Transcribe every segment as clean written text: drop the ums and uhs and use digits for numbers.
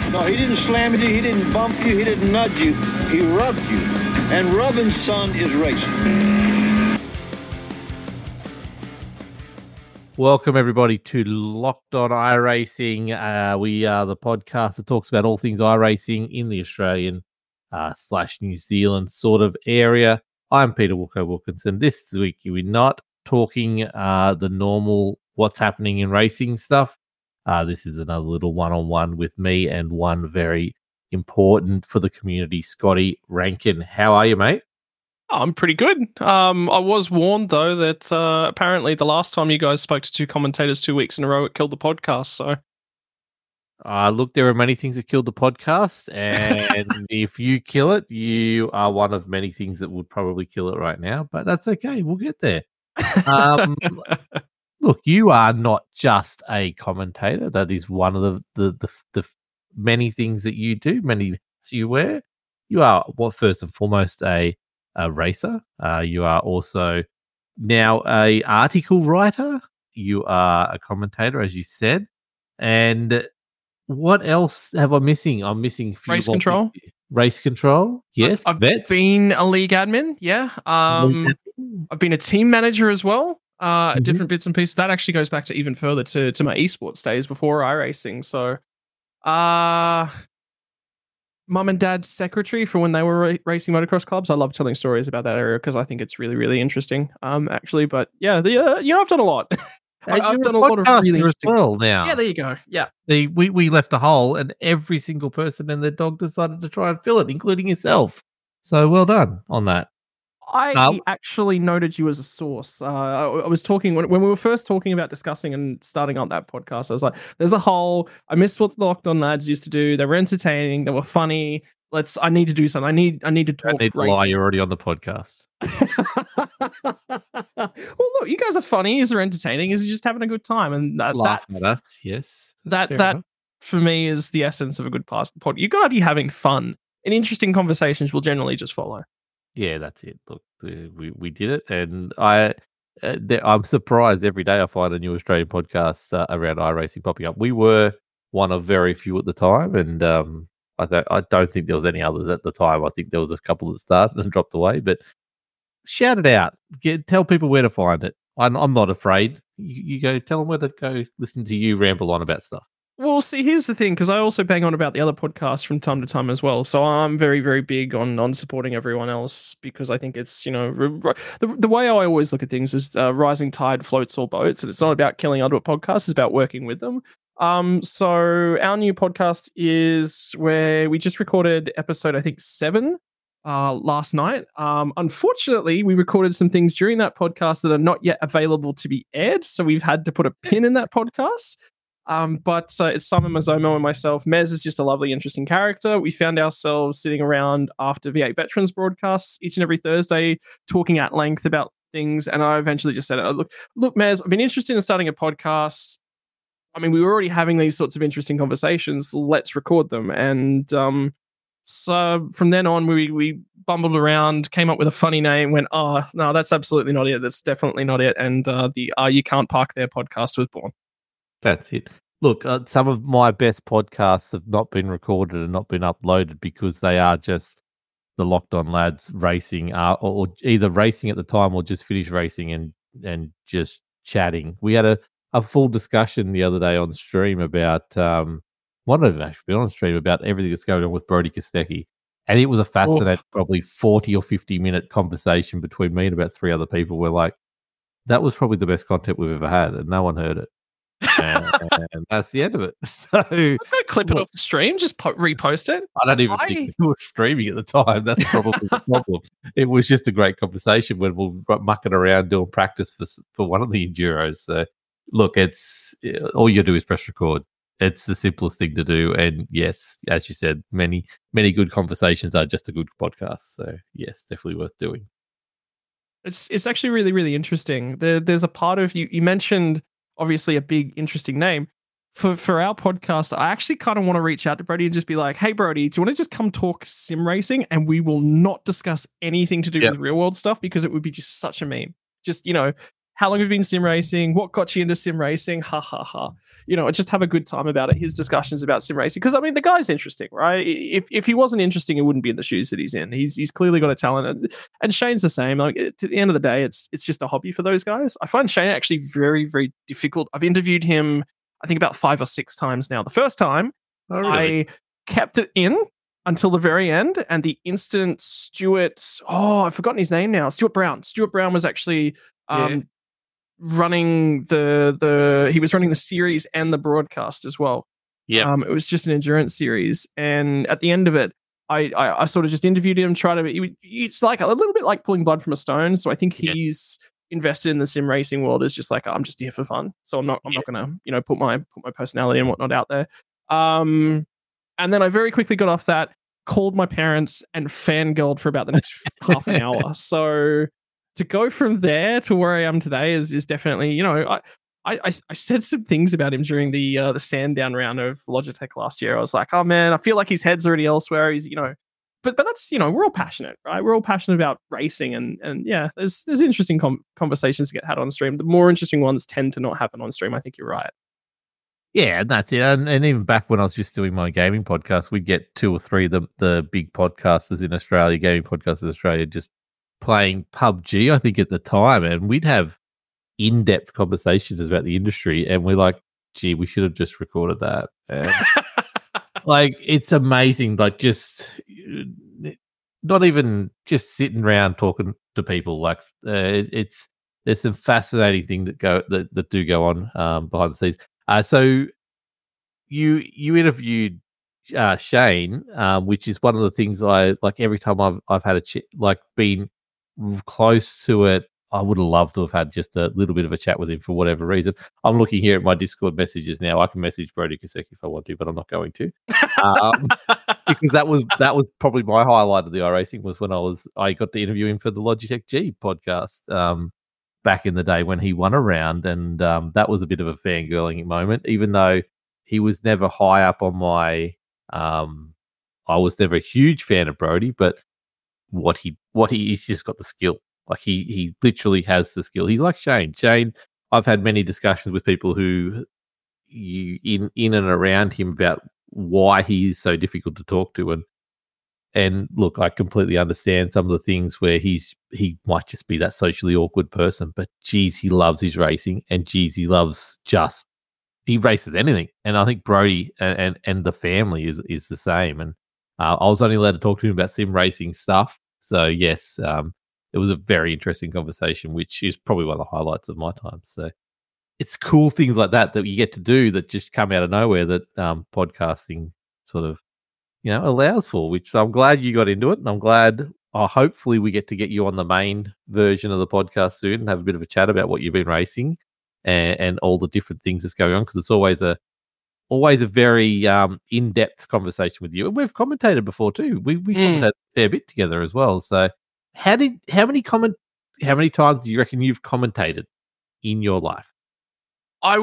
No, he didn't slam you, he didn't bump you, he didn't nudge you, he rubbed you. And rubbing, son, is racing. Welcome, everybody, to Locked On iRacing. We are the podcast that talks about all things iRacing in the Australian / New Zealand sort of area. I'm Peter Wilco Wilkinson. This week, we're not talking the normal what's happening in racing stuff. This is another little one-on-one with me and one very important for the community, Scotty Rankin. How are you, mate? I'm pretty good. I was warned, though, that apparently the last time you guys spoke to two commentators 2 weeks in a row, it killed the podcast. So, look, there are many things that killed the podcast, and if you kill it, you are one of many things that would probably kill it right now. But that's okay. We'll get there. Look, you are not just a commentator. That is one of the many things that you do, many hats you wear. You are, first and foremost, a racer. You are also now a article writer. You are a commentator, as you said. And what else have I missing? I'm missing race control. Race control. Yes. I've been a league admin. Yeah. I've been a team manager as well. Different bits and pieces. That actually goes back to even further to my esports days before iRacing. So, mum and dad's secretary for when they were racing motocross clubs. I love telling stories about that area because I think it's really, really interesting. Actually, but yeah, I've done a lot. I've done a lot of really interesting. As well now. Yeah, there you go. Yeah, we left a hole, and every single person and their dog decided to try and fill it, including yourself. So well done on that. I actually noted you as a source. I was talking when we were first talking about discussing and starting on that podcast. I was like, "There's a hole. I missed what the Locked On lads used to do. They were entertaining. They were funny. I need to do something. I need to talk." I need to lie. You're already on the podcast. Well, look, you guys are funny. You're entertaining. You're just having a good time, and laugh at us. Yes, that for me is the essence of a good pod. You got to be having fun, and interesting conversations will generally just follow. Yeah, that's it. Look, we did it, and I'm surprised every day I find a new Australian podcast around iRacing popping up. We were one of very few at the time, and I don't think there was any others at the time. I think there was a couple that started and dropped away, but shout it out. Tell people where to find it. I'm not afraid. You go tell them where to go listen to you ramble on about stuff. Well, see, here's the thing, because I also bang on about the other podcasts from time to time as well. So I'm very, very big on supporting everyone else because I think it's, the way I always look at things is rising tide floats all boats. And it's not about killing other podcasts, it's about working with them. So our new podcast is where we just recorded episode, I think, 7 last night. Unfortunately, we recorded some things during that podcast that are not yet available to be aired. So we've had to put a pin in that podcast. But it's Simon Mazzomo and myself. Mez is just a lovely, interesting character. We found ourselves sitting around after V8 Veterans broadcasts each and every Thursday, talking at length about things. And I eventually just said, look, Mez, I've been interested in starting a podcast. I mean, we were already having these sorts of interesting conversations. Let's record them. And so from then on, we bumbled around, came up with a funny name, went, oh, no, that's absolutely not it. That's definitely not it. And the You Can't Park There podcast was born. That's it. Look, some of my best podcasts have not been recorded and not been uploaded because they are just the Locked On lads racing, or either racing at the time or just finished racing and just chatting. We had a full discussion the other day on stream about one of them actually been on stream about everything that's going on with Brody Kostecki, and it was a fascinating, probably 40 or 50-minute conversation between me and about 3 other people. We're like, that was probably the best content we've ever had, and no one heard it. And that's the end of it. So clip it off the stream, just repost it. I don't even think we were streaming at the time. That's probably the problem. It was just a great conversation when we were mucking around doing practice for one of the enduros. So look, it's all you do is press record. It's the simplest thing to do. And yes, as you said, many good conversations are just a good podcast. So yes, definitely worth doing. It's actually really, really interesting. There's a part of you mentioned obviously a big, interesting name. For our podcast, I actually kind of want to reach out to Brody and just be like, hey, Brody, do you want to just come talk sim racing? And we will not discuss anything to do with real world stuff because it would be just such a meme. Just, how long have you been sim racing? What got you into sim racing? Ha ha ha. Just have a good time about it. His discussions about sim racing. Because, I mean, the guy's interesting, right? If he wasn't interesting, he wouldn't be in the shoes that he's in. He's clearly got a talent. And Shane's the same. Like, at the end of the day, it's just a hobby for those guys. I find Shane actually very, very difficult. I've interviewed him, I think, about 5 or 6 times now. The first time, really? I kept it in until the very end, and the instant I've forgotten his name now. Stuart Brown was actually running he was running the series and the broadcast as well. Yeah. It was just an endurance series, and at the end of it, I sort of just interviewed him, it's like a little bit like pulling blood from a stone. So I think he's invested in the sim racing world as just like, I'm just here for fun. So I'm not gonna, put my personality and whatnot out there. And then I very quickly got off that, called my parents, and fangirled for about the next half an hour. So to go from there to where I am today is definitely, I said some things about him during the Sandown round of Logitech last year. I was like, oh man, I feel like his head's already elsewhere. He's, but that's, we're all passionate, right? We're all passionate about racing, and yeah, there's interesting conversations to get had on stream. The more interesting ones tend to not happen on stream. I think you're right. Yeah, and that's it. And even back when I was just doing my gaming podcast, we'd get 2 or 3 of the big podcasters in Australia, gaming podcasters in Australia, just playing PUBG, I think, at the time. And we'd have in-depth conversations about the industry. And we're like, gee, we should have just recorded that. And like, it's amazing. Like, just not even just sitting around talking to people. Like, there's some fascinating things that do go on behind the scenes. So you interviewed Shane, which is one of the things I like. Every time I've had been close to it, I would have loved to have had just a little bit of a chat with him for whatever reason. I'm looking here at my Discord messages now. I can message Brodie Kosecki if I want to, but I'm not going to, because that was probably my highlight of the iRacing, was when I got to interview him for the Logitech G podcast. Back in the day when he won a round, and that was a bit of a fangirling moment, even though he was never high up on my I was never a huge fan of Brodie, but he's just got the skill. Like, he literally has the skill. He's like Shane. I've had many discussions with people who in and around him about why he is so difficult to talk to, and look, I completely understand some of the things where he might just be that socially awkward person, but geez, he loves his racing, and geez, he races anything. And I think Brodie and the family is the same. And I was only allowed to talk to him about sim racing stuff. So yes, it was a very interesting conversation, which is probably one of the highlights of my time. So it's cool things like that you get to do that just come out of nowhere, that podcasting sort of allows for, which, so I'm glad you got into it, and I'm glad hopefully we get to get you on the main version of the podcast soon and have a bit of a chat about what you've been racing and all the different things that's going on, because it's always a very in-depth conversation with you. And we've commentated before too. We commentated a fair bit together as well. So how many times do you reckon you've commentated in your life? I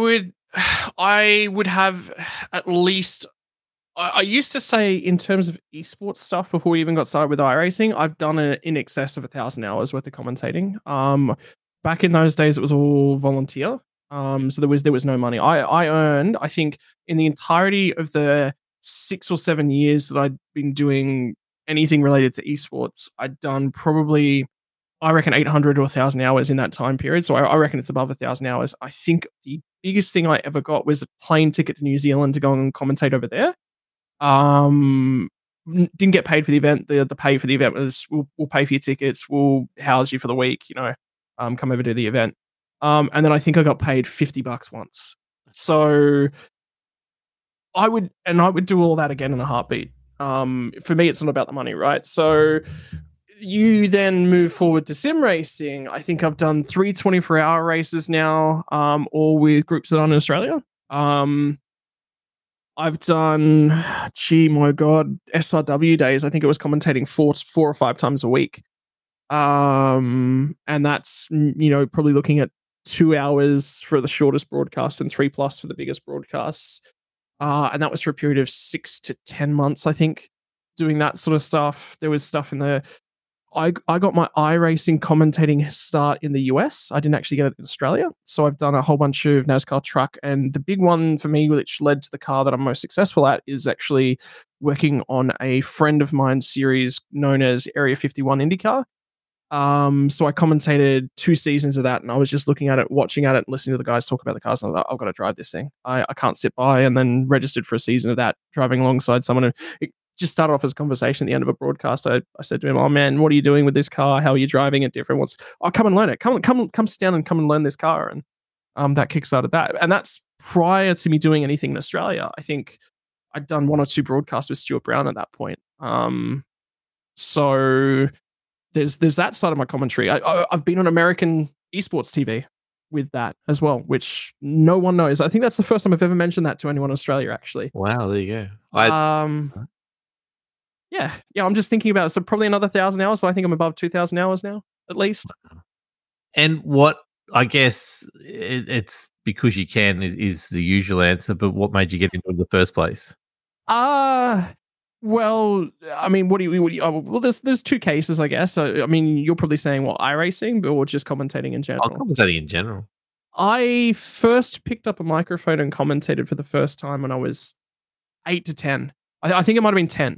would have at least, I used to say, in terms of esports stuff before we even got started with iRacing, I've done in excess of 1,000 hours worth of commentating. Back in those days, it was all volunteer. So there was no money. I earned, I think, in the entirety of the 6 or 7 years that I'd been doing anything related to esports, I'd done probably, I reckon, 800 or 1,000 hours in that time period. So I reckon it's above 1,000 hours. I think the biggest thing I ever got was a plane ticket to New Zealand to go and commentate over there. Didn't get paid for the event. The pay for the event was, we'll pay for your tickets, we'll house you for the week, come over to the event. And then I think I got paid $50 once. So I would do all that again in a heartbeat. For me, it's not about the money, right? So you then move forward to sim racing. I think I've done 3 24-hour races now, all with groups that aren't in Australia. I've done, my God, SRW days. I think it was commentating 4 or 5 times a week. And that's, probably looking at 2 hours for the shortest broadcast and 3+ for the biggest broadcasts. And that was for a period of 6 to 10 months, I think, doing that sort of stuff. There was stuff in the I got my iRacing commentating start in the US. I didn't actually get it in Australia. So I've done a whole bunch of NASCAR truck. And the big one for me, which led to the car that I'm most successful at, is actually working on a friend of mine's series known as Area 51 IndyCar. So I commentated 2 seasons of that, and I was just looking at it, watching at it, and listening to the guys talk about the cars. And I was like, I've got to drive this thing. I can't sit by. And then registered for a season of that, driving alongside someone who it just started off as a conversation at the end of a broadcast. I said to him, "Oh man, what are you doing with this car? How are you driving it different? Come and learn it. Come sit down and come and learn this car." And that kickstarted that. And that's prior to me doing anything in Australia. I think I'd done 1 or 2 broadcasts with Stuart Brown at that point. So there's that side of my commentary. I've been on American esports TV with that as well, which no one knows. I think that's the first time I've ever mentioned that to anyone in Australia, actually. Wow, there you go. Yeah. I'm just thinking about it. So probably another 1,000 hours. So I think I'm above 2,000 hours now, at least. And what I guess it's because you can is the usual answer. But what made you get into it in the first place? Well, I mean, what do you well, there's 2 cases, I guess. So, I mean, you're probably saying iRacing, or just commentating in general? Commentating in general. I first picked up a microphone and commentated for the first time when I was 8 to 10. I think it might have been 10.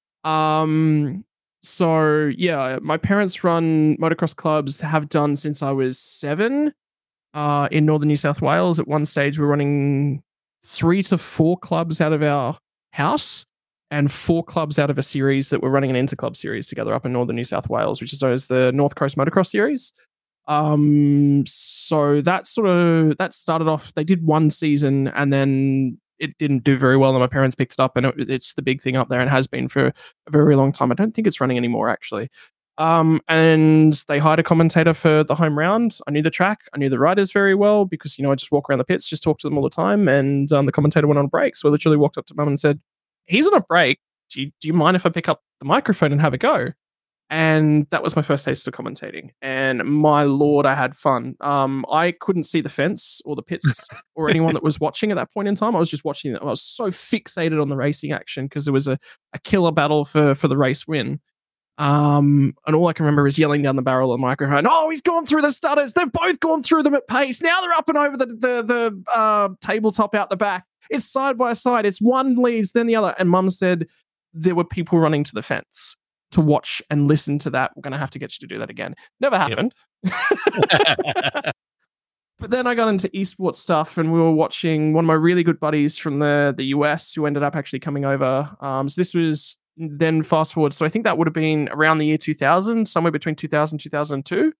So yeah, my parents run motocross clubs, have done since I was 7. In northern New South Wales. At one stage, we're running 3 to 4 clubs out of our house, and 4 clubs out of a series that we're running an interclub series together up in northern New South Wales, which is known as the North Coast Motocross Series. So that started off. They did 1 season, and then it didn't do very well, and my parents picked it up, and it's the big thing up there, and has been for a very long time. I don't think it's running anymore, actually. And they hired a commentator for the home round. I knew the track, I knew the riders very well, because I just walk around the pits, just talk to them all the time. And the commentator went on a break, so I literally walked up to Mum and said, "He's on a break. Do you mind if I pick up the microphone and have a go?" And that was my first taste of commentating. And my lord, I had fun. I couldn't see the fence or the pits or anyone that was watching at that point in time. I was just watching it. I was so fixated on the racing action because there was a killer battle for the race win. And all I can remember is yelling down the barrel of the microphone, "Oh, he's gone through the stutters. They've both gone through them at pace. Now they're up and over the tabletop out the back. It's side by side. It's one leads, then the other." And Mum said there were people running to the fence to watch and listen to that. "We're going to have to get you to do that again." Never happened. Yep. But then I got into esports stuff, and we were watching one of my really good buddies from the US who ended up actually coming over. So this was then fast forward. So I think that would have been around the year 2000, somewhere between 2000 and 2002.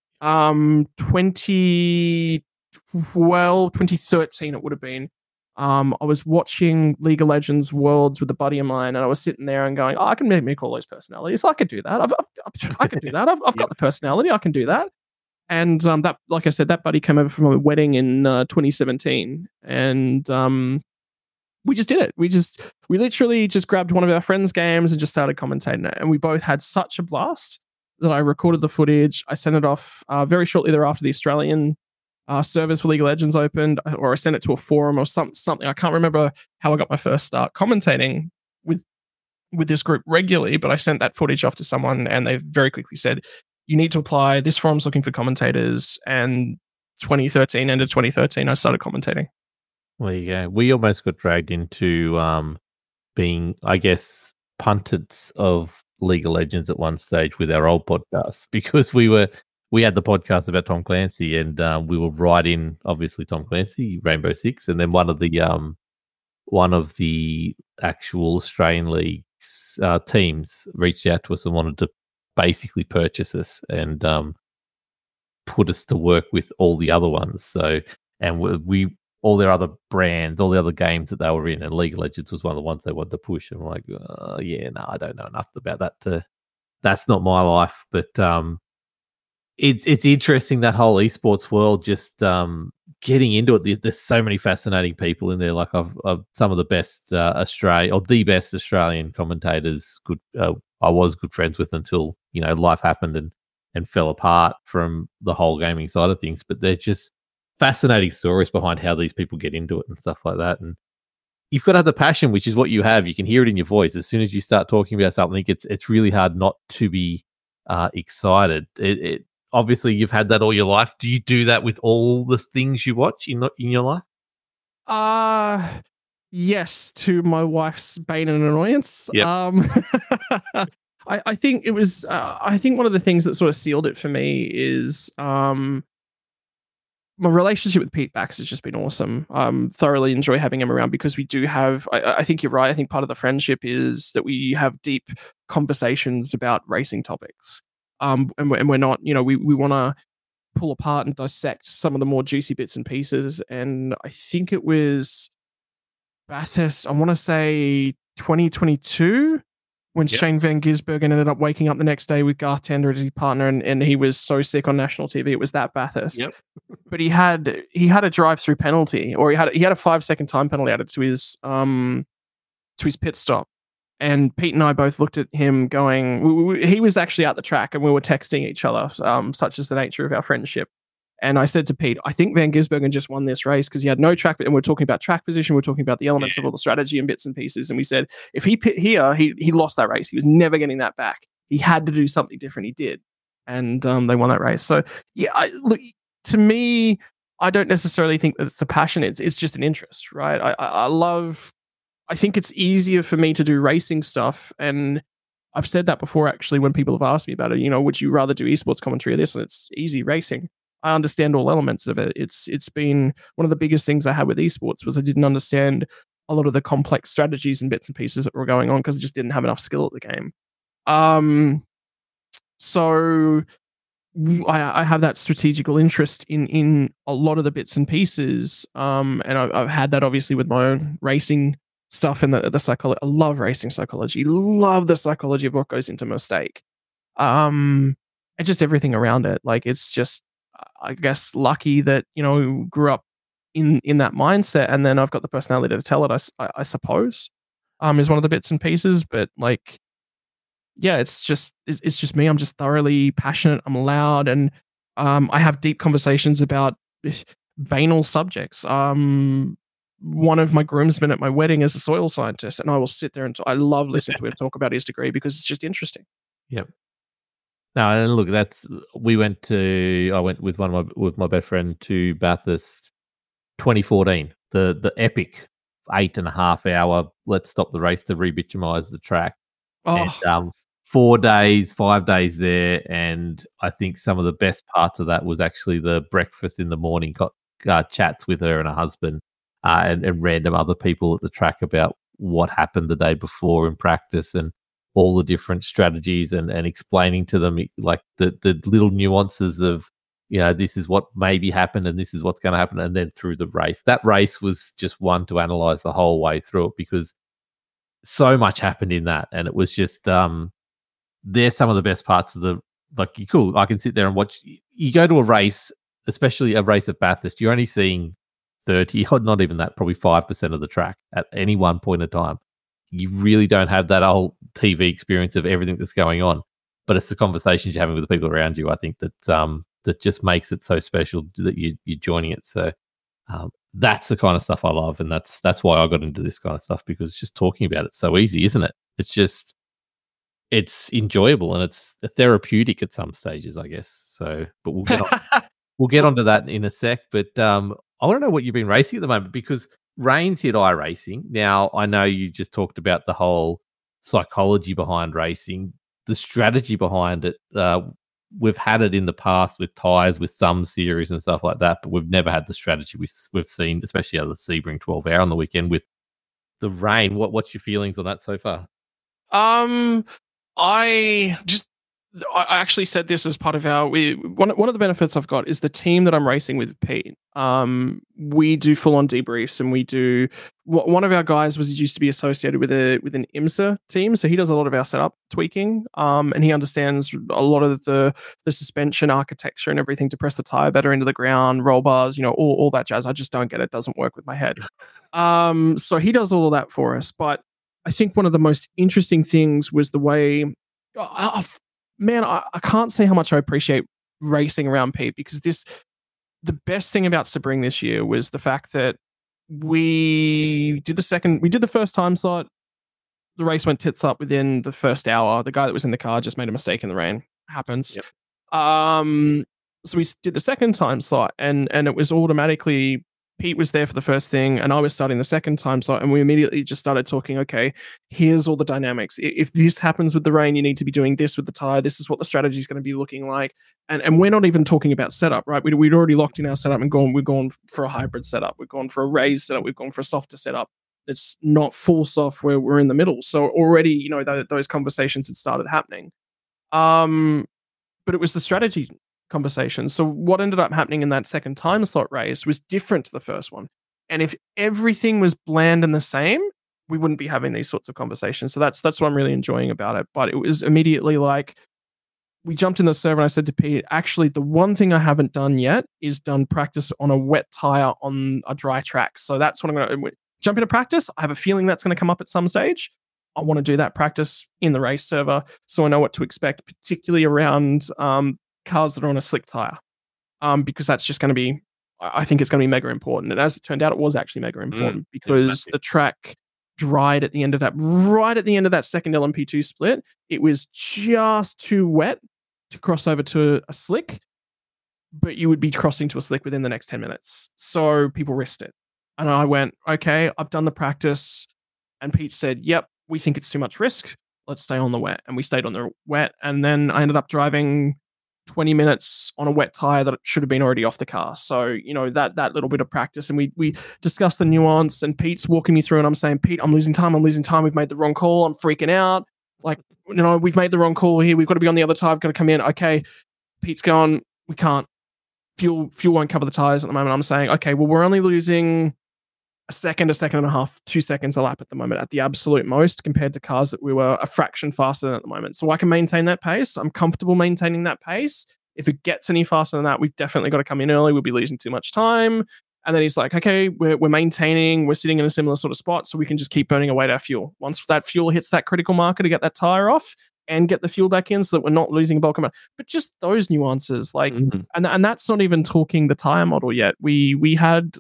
2013 it would have been. I was watching League of Legends Worlds with a buddy of mine, and I was sitting there and going, I can make all those personalities. I can do that. I can do that. I've got the personality. I can do that. And that, like I said, that buddy came over from a wedding in 2017, and we just did it. We literally just grabbed one of our friends' games and just started commentating it. And we both had such a blast that I recorded the footage. I sent it off very shortly thereafter. The Australian servers for League of Legends opened, or I sent it to a forum or something. I can't remember how I got my first start commentating with this group regularly, but I sent that footage off to someone, and they very quickly said, "You need to apply. This forum's looking for commentators." And 2013, end of 2013, I started commentating. Well, there you go. We almost got dragged into being, I guess, punters of League of Legends at one stage with our old podcasts, because we had the podcast about Tom Clancy, and we were right in, obviously, Tom Clancy, Rainbow Six, and then one of the actual Australian League's teams reached out to us and wanted to basically purchase us and put us to work with all the other ones. So, and we all their other brands, all the other games that they were in, and League of Legends was one of the ones they wanted to push. And we're like, yeah, no, I don't know enough about that. That's not my life. But it's interesting, that whole esports world, just getting into it. There's so many fascinating people in there. Like I've some of the best the best Australian commentators. I was good friends with until life happened and fell apart from the whole gaming side of things. But they're just fascinating stories behind how these people get into it and stuff like that. And you've got to have the passion, which is what you have. You can hear it in your voice. As soon as you start talking about something, it's really hard not to be excited. It obviously you've had that all your life. Do you do that with all the things you watch in your life? Yes, to my wife's bane and annoyance. Yep. I think it was. I think one of the things that sort of sealed it for me is my relationship with Pete Bax has just been awesome. Thoroughly enjoy having him around because we do have. I think you're right. I think part of the friendship is that we have deep conversations about racing topics. And we're not. We want to pull apart and dissect some of the more juicy bits and pieces. And I think it was Bathurst, I want to say 2022, when Shane Van Gisbergen ended up waking up the next day with Garth Tander as his partner, and he was so sick on national TV. It was that Bathurst. Yep. But he had a drive-through penalty, or he had a 5-second time penalty added to his pit stop. And Pete and I both looked at him going, he was actually at the track, and we were texting each other, such is the nature of our friendship. And I said to Pete, I think Van Gisbergen just won this race because he had no track. And we're talking about track position. We're talking about the elements of all the strategy and bits and pieces. And we said, if he pit here, he lost that race. He was never getting that back. He had to do something different. He did. And they won that race. So, yeah, look, to me, I don't necessarily think that it's a passion. It's just an interest, right? I think it's easier for me to do racing stuff. And I've said that before, actually, when people have asked me about it, would you rather do esports commentary or this? And it's easy racing. I understand all elements of it. It's been one of the biggest things I had with esports was I didn't understand a lot of the complex strategies and bits and pieces that were going on because I just didn't have enough skill at the game. So I have that strategical interest in a lot of the bits and pieces. And I've had that obviously with my own racing stuff and the psychology. I love racing psychology. Love the psychology of what goes into a mistake. And just everything around it. Like it's just, I guess, lucky that grew up in that mindset, and then I've got the personality to tell it. I suppose is one of the bits and pieces, but like, yeah, it's just me. I'm just thoroughly passionate. I'm loud, and I have deep conversations about banal subjects. One of my groomsmen at my wedding is a soil scientist, and I will sit there and I love listening to him talk about his degree because it's just interesting. Yep. No, and look, I went with with my best friend to Bathurst 2014, the epic 8.5 hour, let's stop the race to rebitumize the track. Oh. And 4 days, 5 days there. And I think some of the best parts of that was actually the breakfast in the morning, got chats with her and her husband and random other people at the track about what happened the day before in practice and all the different strategies and explaining to them like the little nuances of, this is what maybe happened and this is what's going to happen. And then through the race, that race was just one to analyze the whole way through it because so much happened in that. And it was just, there's some of the best parts of cool. I can sit there and watch. You go to a race, especially a race at Bathurst, you're only seeing 30, not even that, probably 5% of the track at any one point in time. You really don't have that whole TV experience of everything that's going on, but it's the conversations you're having with the people around you. I think that that just makes it so special that you're joining it. So that's the kind of stuff I love, and that's why I got into this kind of stuff because just talking about it's so easy, isn't it? It's enjoyable and it's therapeutic at some stages, I guess. So, but we'll get onto that in a sec. But I want to know what you've been racing at the moment because Rain's hit iRacing. Now, I know you just talked about the whole psychology behind racing, the strategy behind it. We've had it in the past with tyres, with some series and stuff like that, but we've never had the strategy we've seen, especially out of the Sebring 12 hour on the weekend with the Rain. What's your feelings on that so far? I actually said this as part of one of the benefits I've got is the team that I'm racing with, Pete. We do full on debriefs, and we do. One of our guys used to be associated with an IMSA team, so he does a lot of our setup tweaking. And he understands a lot of the suspension architecture and everything to press the tire better into the ground, roll bars, all that jazz. I just don't get it; doesn't work with my head. So he does all of that for us, but I think one of the most interesting things was the way. I can't say how much I appreciate racing around Pete because the best thing about Sebring this year was the fact that we did the first time slot. The race went tits up within the first hour. The guy that was in the car just made a mistake in the rain. happens. Yep. So we did the second time slot, and it was automatically Pete was there for the first thing, and I was starting the second time slot, and we immediately just started talking. Okay, here's all the dynamics. If this happens with the rain, you need to be doing this with the tire. This is what the strategy is going to be looking like, and we're not even talking about setup, right? We'd already locked in our setup and we've gone for a hybrid setup. We've gone for a raised setup. We've gone for a softer setup. It's not full soft where we're in the middle. So already, those conversations had started happening. But it was the strategy conversation. So what ended up happening in that second time slot race was different to the first one. And if everything was bland and the same, we wouldn't be having these sorts of conversations. So that's what I'm really enjoying about it. But it was immediately like, we jumped in the server and I said to Pete, actually, the one thing I haven't done yet is done practice on a wet tire on a dry track. So that's what I'm going to jump into practice. I have a feeling that's going to come up at some stage. I want to do that practice in the race server so I know what to expect, particularly around cars that are on a slick tire, because that's just going to be, I think it's going to be mega important. And as it turned out, it was actually mega important because the track dried at the end of that, right at the end of that second LMP2 split. It was just too wet to cross over to a slick, but you would be crossing to a slick within the next 10 minutes. So people risked it. And I went, okay, I've done the practice. And Pete said, yep, we think it's too much risk. Let's stay on the wet. And we stayed on the wet. And then I ended up driving 20 minutes on a wet tire that should have been already off the car. So, that little bit of practice. And we discussed the nuance, and Pete's walking me through, and I'm saying, Pete, I'm losing time. We've made the wrong call. I'm freaking out. Like, we've made the wrong call here. We've got to be on the other tire. I've got to come in. Okay. Pete's going, we can't. Fuel won't cover the tires at the moment. I'm saying, okay, well, we're only losing a second and a half, 2 seconds a lap at the moment at the absolute most, compared to cars that we were a fraction faster than at the moment. So I can maintain that pace. I'm comfortable maintaining that pace. If it gets any faster than that, we've definitely got to come in early. We'll be losing too much time. And then he's like, okay, we're maintaining, we're sitting in a similar sort of spot, so we can just keep burning away at our fuel. Once that fuel hits that critical marker to get that tire off and get the fuel back in so that we're not losing bulk amount. But just those nuances, like, and that's not even talking the tire model yet. We had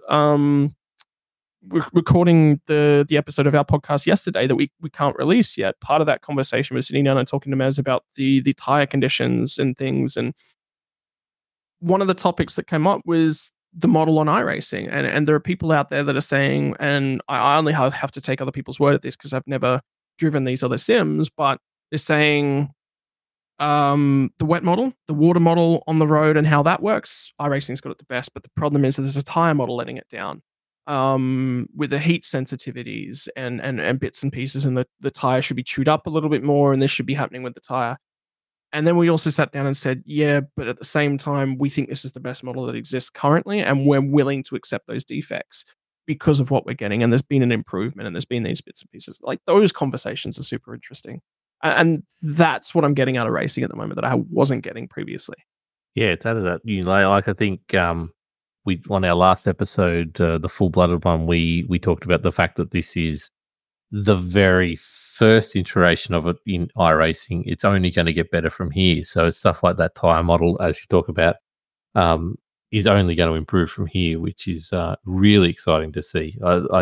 recording the episode of our podcast yesterday that we can't release yet. Part of that conversation was sitting down and talking to Mez about the tire conditions and things. And one of the topics that came up was the model on iRacing. And there are people out there that are saying, and I only have to take other people's word at this because I've never driven these other sims, but they're saying the wet model, the water model on the road and how that works, iRacing's got it the best. But the problem is that there's a tire model letting it down. With the heat sensitivities and bits and pieces, and the tire should be chewed up a little bit more, and this should be happening with the tire. And then we also sat down and said, yeah, but at the same time, we think this is the best model that exists currently, and we're willing to accept those defects because of what we're getting. And there's been an improvement, and there's been these bits and pieces. Like, those conversations are super interesting. And that's what I'm getting out of racing at the moment that I wasn't getting previously. Yeah, it's out of that. Like, I think we on our last episode, the full-blooded one, we talked about the fact that this is the very first iteration of it in iRacing. It's only going to get better from here. So stuff like that tire model, as you talk about, is only going to improve from here, which is really exciting to see.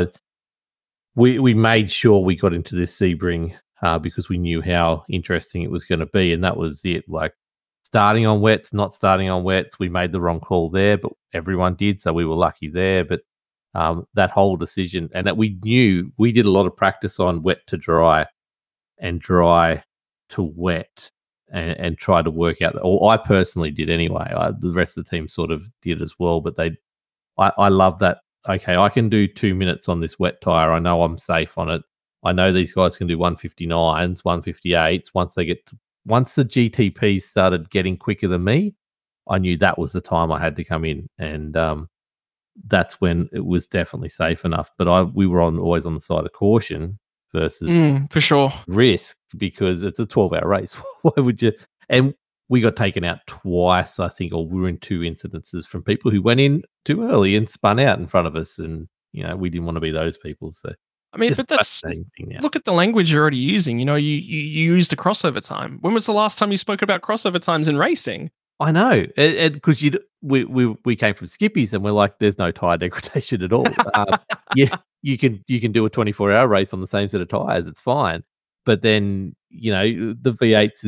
We made sure we got into this Sebring because we knew how interesting it was going to be, and that was it. Like, starting on wets, not starting on wets, we made the wrong call there, but everyone did, so we were lucky there. But that whole decision, and that we knew, we did a lot of practice on wet to dry and dry to wet, and try to work out, or I personally did anyway. The rest of the team sort of did as well, but I love that. Okay, I can do 2 minutes on this wet tire. I know I'm safe on it. I know these guys can do 159s, 158s. Once the GTPs started getting quicker than me, I knew that was the time I had to come in, and that's when it was definitely safe enough. But we were always on the side of caution versus for sure risk, because it's a 12-hour race. Why would you? And we got taken out twice, I think, or we were in 2 incidences from people who went in too early and spun out in front of us, and we didn't want to be those people. So I mean, but that's, look at the language you're already using. You used a crossover time. When was the last time you spoke about crossover times in racing? I know, because we came from Skippies, and we're like, there's no tire degradation at all. Yeah, you can do a 24-hour race on the same set of tires. It's fine. But then the V8s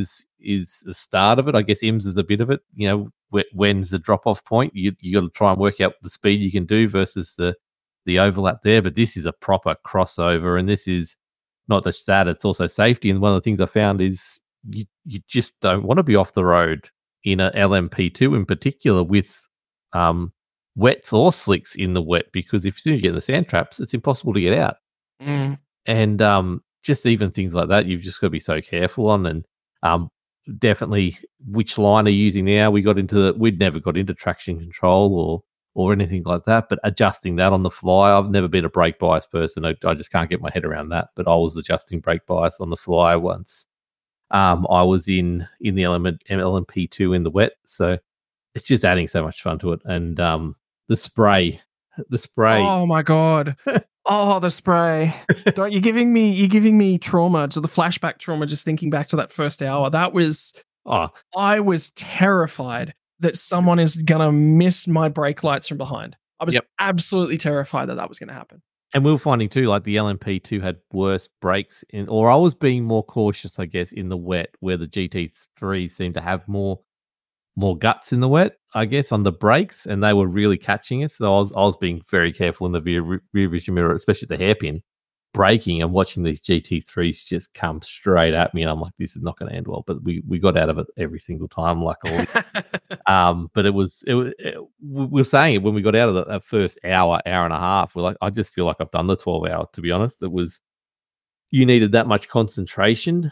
is the start of it. I guess IMS is a bit of it. You know, when's the drop off point? You got to try and work out the speed you can do versus the overlap there. But this is a proper crossover, and this is not just that; it's also safety. And one of the things I found is you just don't want to be off the road in a LMP2 in particular with wets or slicks in the wet, because if soon as you get in the sand traps, it's impossible to get out. And just even things like that, you've just got to be so careful on. And definitely, which line are you using now? We'd never got into traction control or anything like that, but adjusting that on the fly. I've never been a brake bias person. I just can't get my head around that. But I was adjusting brake bias on the fly once. I was in the LMP2 in the wet, so it's just adding so much fun to it. And the spray. Oh my god! Oh, the spray! Don't you're giving me trauma, to the flashback trauma. Just thinking back to that first hour, I was terrified that someone is gonna miss my brake lights from behind. I was absolutely terrified that was gonna happen. And we were finding too, like the LMP2 had worse brakes or I was being more cautious, I guess, in the wet, where the GT3 seemed to have more guts in the wet, I guess, on the brakes, and they were really catching us. So I was being very careful in the rear vision mirror, especially the hairpin, braking and watching these GT3s just come straight at me, and I'm like, this is not going to end well. But we got out of it every single time, luckily. But we were saying it when we got out of that first hour and a half. We're like, I just feel like I've done the 12 hour, to be honest. You needed that much concentration.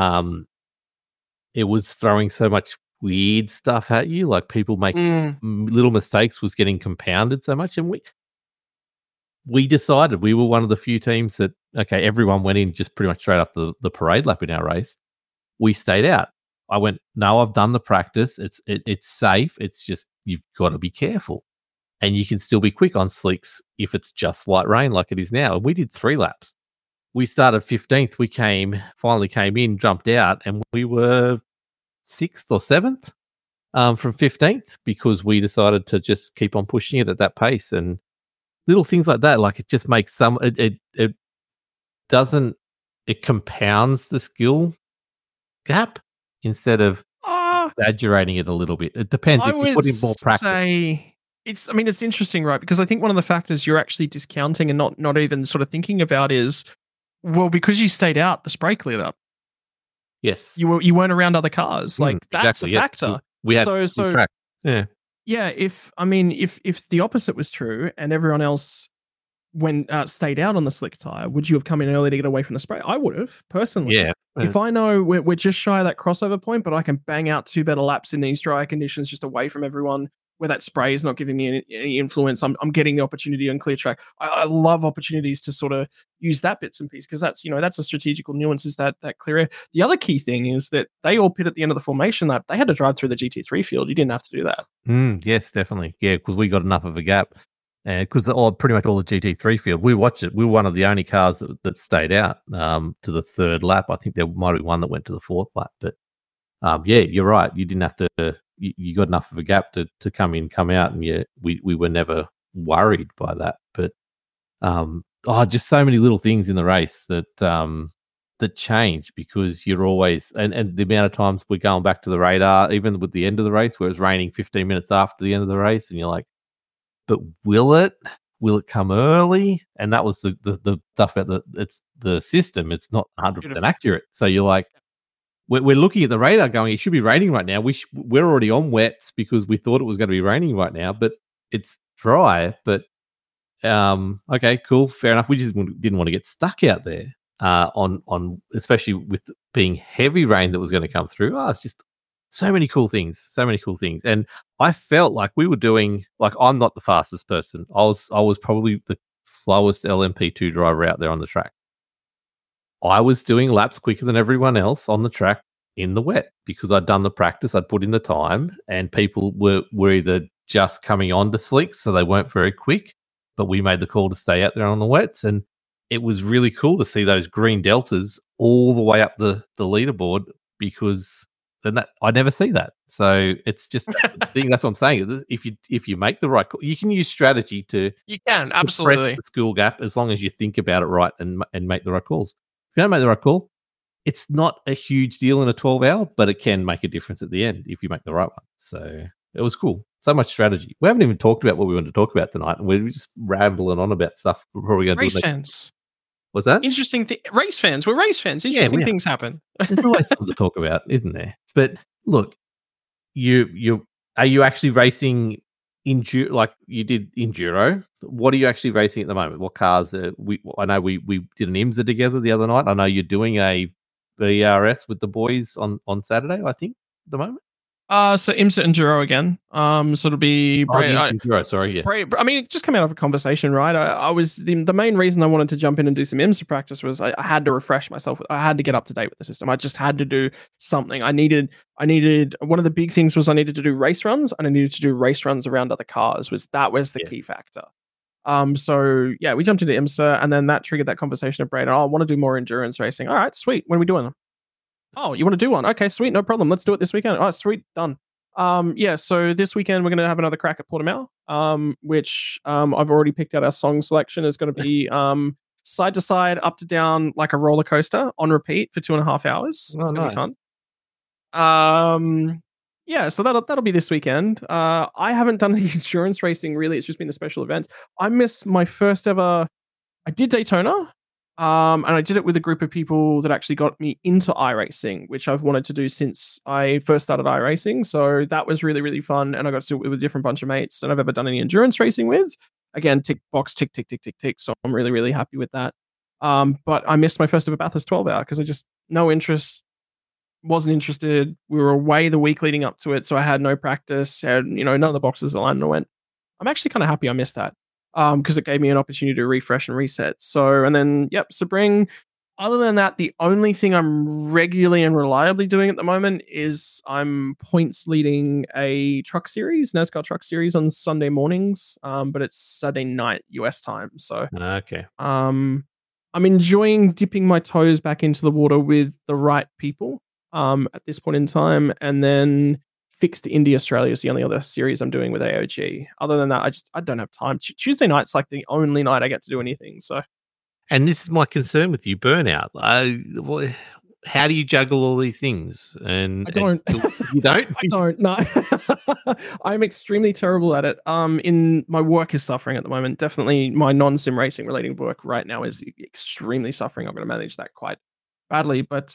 It was throwing so much weird stuff at you, like people make little mistakes was getting compounded so much. And we decided we were one of the few teams that, okay, everyone went in just pretty much straight up the parade lap in our race. We stayed out. I went, no, I've done the practice. It's safe. It's just, you've got to be careful. And you can still be quick on slicks if it's just light rain like it is now. And we did 3 laps. We started 15th. We finally came in, jumped out, and we were 6th or 7th from 15th because we decided to just keep on pushing it at that pace. And little things like that, like it just makes it compounds the skill gap instead of exaggerating it a little bit. It depends if you put in more practice. It's interesting, right? Because I think one of the factors you're actually discounting and not even sort of thinking about is, well, because you stayed out, the spray cleared up. Yes, you weren't around other cars. Like that's a factor. We had If the opposite was true and everyone else stayed out on the slick tire, would you have come in early to get away from the spray? I would have, personally. Yeah. If I know we're just shy of that crossover point, but I can bang out 2 better laps in these dry conditions, just away from everyone, where that spray is not giving me any influence, I'm getting the opportunity on clear track. I love opportunities to sort of use that bits and pieces, because that's a strategical nuance, is that clear air. The other key thing is that they all pit at the end of the formation lap. They had to drive through the GT3 field. You didn't have to do that. Yes, definitely. Yeah, because we got enough of a gap. Because pretty much all the GT3 field, we watched it. We were one of the only cars that stayed out to the 3rd lap. I think there might be one that went to the 4th lap. But yeah, you're right. You didn't have to. You got enough of a gap to come in, come out, and we were never worried by that. But just so many little things in the race that change, because you're always and the amount of times we're going back to the radar, even with the end of the race, where it's raining 15 minutes after the end of the race, and you're like, but will it come early? And that was the stuff about the system. It's not 100% accurate. So you're like, we're looking at the radar going, it should be raining right now. We're already on wets because we thought it was going to be raining right now, but it's dry. But okay, cool, fair enough. We just didn't want to get stuck out there on especially with being heavy rain that was going to come through. It's just so many cool things. And I felt like we were doing, like, I'm not the fastest person. I was probably the slowest LMP2 driver out there on the track. I was doing laps quicker than everyone else on the track in the wet because I'd done the practice, I'd put in the time, and people were either just coming on to slicks, so they weren't very quick, but we made the call to stay out there on the wets. And it was really cool to see those green deltas all the way up the leaderboard, because I never see that. So it's just the thing. That's what I'm saying. If you make the right call, you can use strategy to absolutely the skill gap, as long as you think about it right and make the right calls. If you don't make the right call, it's not a huge deal in a 12-hour, but it can make a difference at the end if you make the right one. So it was cool. So much strategy. We haven't even talked about what we wanted to talk about tonight, and we're just rambling on about stuff we're probably going to do. Race fans. What's that? Interesting. Race fans. We're race fans. Interesting things happen. There's always something to talk about, isn't there? But look, are you actually racing like you did enduro? What are you actually racing at the moment? What cars? I know we did an IMSA together the other night. I know you're doing a BRS with the boys on Saturday, I think, at the moment. So IMSA Enduro again. So it'll be Enduro. Sorry, yeah. I mean, it just came out of a conversation, right? I was the main reason I wanted to jump in and do some IMSA practice was I had to refresh myself. I had to get up to date with the system. I just had to do something. I needed one of the big things was I needed to do race runs, and I needed to do race runs around other cars. Was the key factor. So yeah, we jumped into IMSA, and then that triggered that conversation of Braden. Oh, I want to do more endurance racing. All right, sweet. When are we doing them? Oh, you want to do one? Okay, sweet, no problem. Let's do it this weekend. Oh, sweet, done. Yeah, so this weekend we're going to have another crack at Portimao, which I've already picked out our song selection is going to be side to side, up to down, like a roller coaster on repeat for 2.5 hours. It's going to be fun. Yeah, so that'll be this weekend. I haven't done any endurance racing really. It's just been the special events. I missed my first ever. I did Daytona. And I did it with a group of people that actually got me into iRacing, which I've wanted to do since I first started iRacing. So that was really, really fun. And I got to do it with a different bunch of mates than I've ever done any endurance racing with. Again, tick box, tick, tick, tick, tick, tick. So I'm really, really happy with that. But I missed my first ever Bathurst 12-hour because I just no interest, wasn't interested. We were away the week leading up to it. So I had no practice, none of the boxes aligned. And I went, I'm actually kind of happy I missed that. Because it gave me an opportunity to refresh and reset. So, and then, Sebring. Other than that, the only thing I'm regularly and reliably doing at the moment is I'm points leading a truck series, NASCAR truck series on Sunday mornings, but it's Saturday night US time. So, okay. I'm enjoying dipping my toes back into the water with the right people at this point in time, and then Fixed Indy Australia is the only other series I'm doing with AOG. Other than that, I don't have time. Tuesday night's like the only night I get to do anything. So, and this is my concern with you: burnout. How do you juggle all these things? And I don't. You don't. I don't. No, I'm extremely terrible at it. In my work is suffering at the moment. Definitely, my non-sim racing related work right now is extremely suffering. I'm going to manage that quite badly, but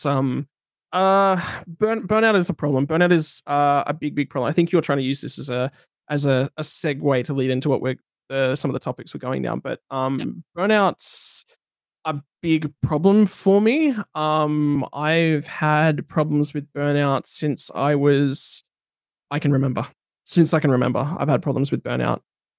burnout is a problem. Burnout is a big problem. I think you're trying to use this as a segue to lead into what we're some of the topics we're going down. But burnout's a big problem for me. I've had problems with burnout since I can remember. Since I can remember, I've had problems with burnout.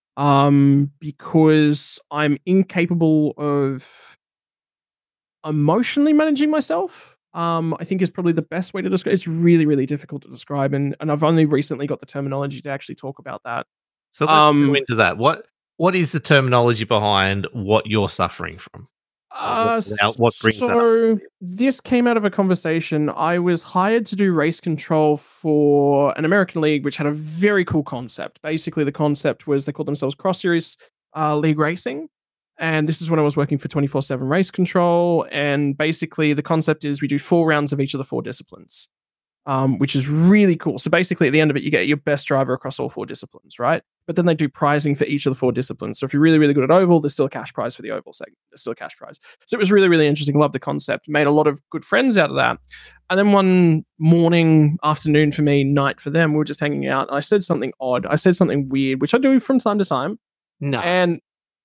Because I'm incapable of emotionally managing myself. I think is probably the best way to describe. It's really, really difficult to describe, and I've only recently got the terminology to actually talk about that. So let's go into that. What is the terminology behind what you're suffering from? What brings that up? This came out of a conversation. I was hired to do race control for an American league, which had a very cool concept. Basically, the concept was they called themselves Cross Series League Racing. And this is when I was working for 24/7 Race Control. And basically, the concept is we do 4 rounds of each of the 4 disciplines, which is really cool. So basically, at the end of it, you get your best driver across all 4 disciplines, right? But then they do prizing for each of the 4 disciplines. So if you're really, really good at oval, there's still a cash prize for the oval segment. There's still a cash prize. So it was really, really interesting. Loved the concept. Made a lot of good friends out of that. And then one morning, afternoon for me, night for them, we were just hanging out. And I said something odd. I said something weird, which I do from time to time. No. And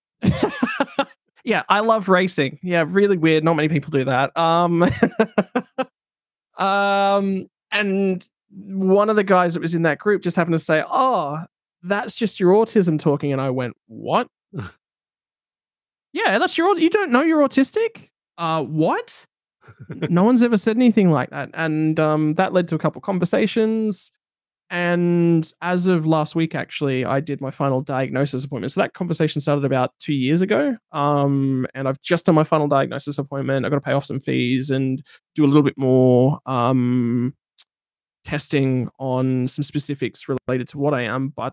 yeah, I love racing. Yeah, really weird. Not many people do that. And one of the guys that was in that group just happened to say, "Oh, that's just your autism talking." And I went, "What?" Yeah, that's your. You don't know you're autistic? What? No one's ever said anything like that. And that led to a couple conversations. And as of last week, actually, I did my final diagnosis appointment. So that conversation started about 2 years ago. And I've just done my final diagnosis appointment. I've got to pay off some fees and do a little bit more testing on some specifics related to what I am. But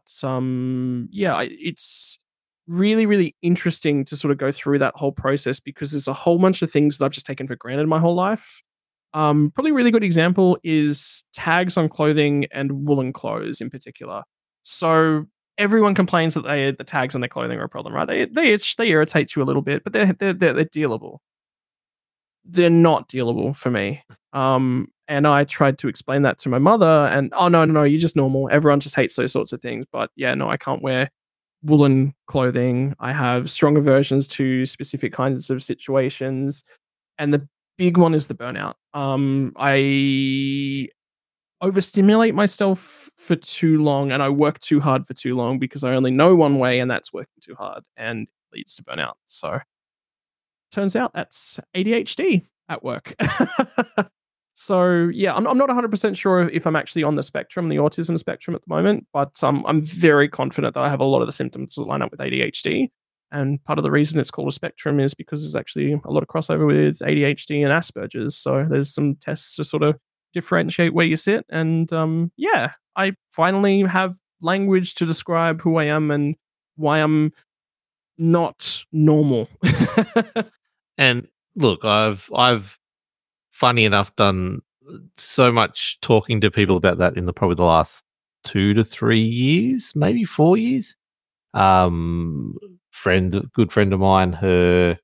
it's really, really interesting to sort of go through that whole process because there's a whole bunch of things that I've just taken for granted my whole life. Probably a really good example is tags on clothing and woolen clothes in particular. So everyone complains that the tags on their clothing are a problem, right? They itch, they irritate you a little bit, but they're dealable. They're not dealable for me. And I tried to explain that to my mother, and oh no, you're just normal. Everyone just hates those sorts of things. But yeah, no, I can't wear woolen clothing. I have strong aversions to specific kinds of situations, and the big one is the burnout. I overstimulate myself for too long, and I work too hard for too long because I only know one way, and that's working too hard, and leads to burnout. So turns out that's ADHD at work. So yeah, I'm not 100% sure if I'm actually on the spectrum, the autism spectrum at the moment, but I'm very confident that I have a lot of the symptoms that line up with ADHD. And part of the reason it's called a spectrum is because there's actually a lot of crossover with ADHD and Asperger's. So there's some tests to sort of differentiate where you sit. And yeah, I finally have language to describe who I am and why I'm not normal. And look, I've funny enough done so much talking to people about that in probably the last 2 to 3 years, maybe 4 years. Good friend of mine, her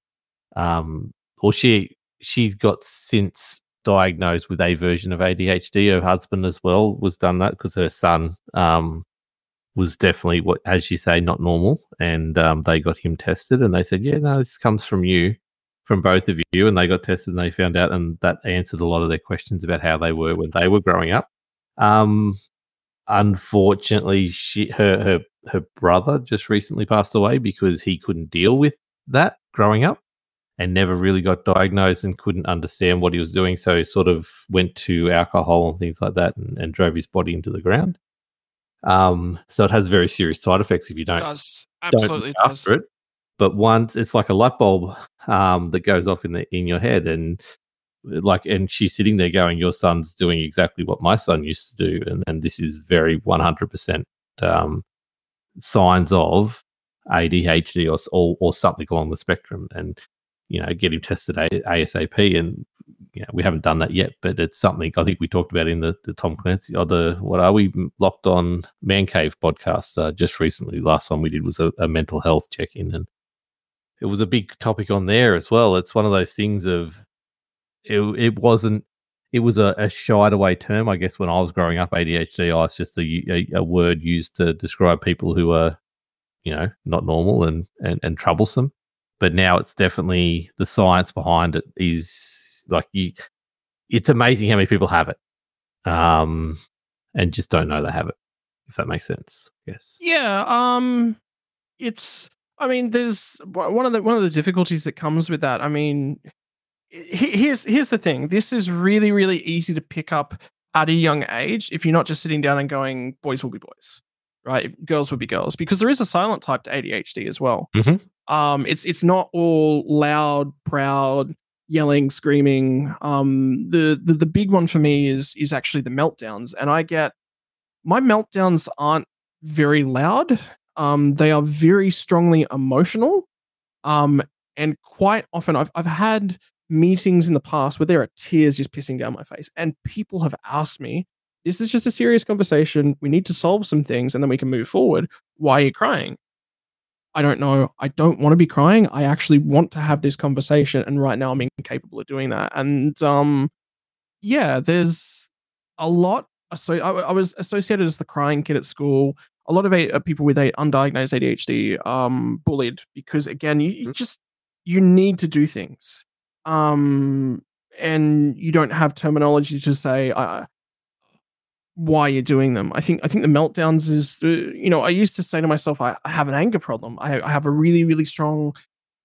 she got since diagnosed with a version of ADHD. Her husband as well was done that because her son was definitely, what, as you say, not normal, and they got him tested, and they said, yeah, no, this comes from both of you, and they got tested and they found out, and that answered a lot of their questions about how they were when they were growing up. Unfortunately, her brother just recently passed away because he couldn't deal with that growing up and never really got diagnosed and couldn't understand what he was doing, so he sort of went to alcohol and things like that and drove his body into the ground. So it has very serious side effects if you don't. It does. Absolutely don't does. it. But once it's like a light bulb that goes off in your head, and she's sitting there going, "Your son's doing exactly what my son used to do," and this is very 100% signs of ADHD or something along the spectrum, and get him tested ASAP. And we haven't done that yet, but it's something I think we talked about in the Tom Clancy or the What Are We Locked On Man Cave podcast just recently. Last one we did was a mental health check-in, and it was a big topic on there as well. It's one of those things of it was a shied away term, I guess. When I was growing up, ADHD, was just a word used to describe people who are not normal and troublesome. But now it's definitely, the science behind it is like, it's amazing how many people have it, and just don't know they have it, if that makes sense. Yes. Yeah. There's one of the difficulties that comes with that. I mean, here's the thing. This is really, really easy to pick up at a young age if you're not just sitting down and going, boys will be boys, right? Girls will be girls, because there is a silent type to ADHD as well. Mm-hmm. It's not all loud, proud, yelling, screaming. The big one for me is actually the meltdowns, and my meltdowns aren't very loud. They are very strongly emotional. And quite often I've had meetings in the past where there are tears just pissing down my face, and people have asked me, this is just a serious conversation. We need to solve some things and then we can move forward. Why are you crying? I don't know. I don't want to be crying. I actually want to have this conversation, and right now I'm incapable of doing that. And yeah, there's a lot. So I was associated as the crying kid at school. A lot of people with undiagnosed ADHD bullied because, again, you need to do things, and you don't have terminology to say why you're doing them. I think the meltdowns is, I used to say to myself, I have an anger problem. I have a really, really strong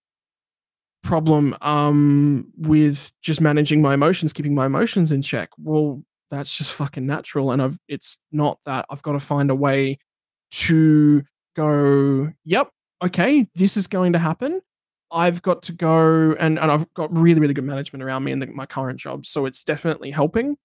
problem with just managing my emotions, keeping my emotions in check. Well, that's just fucking natural, and it's not that. I've got to find a way to go, yep, okay, this is going to happen. I've got to go, and I've got really, really good management around me in my current job, so it's definitely helping.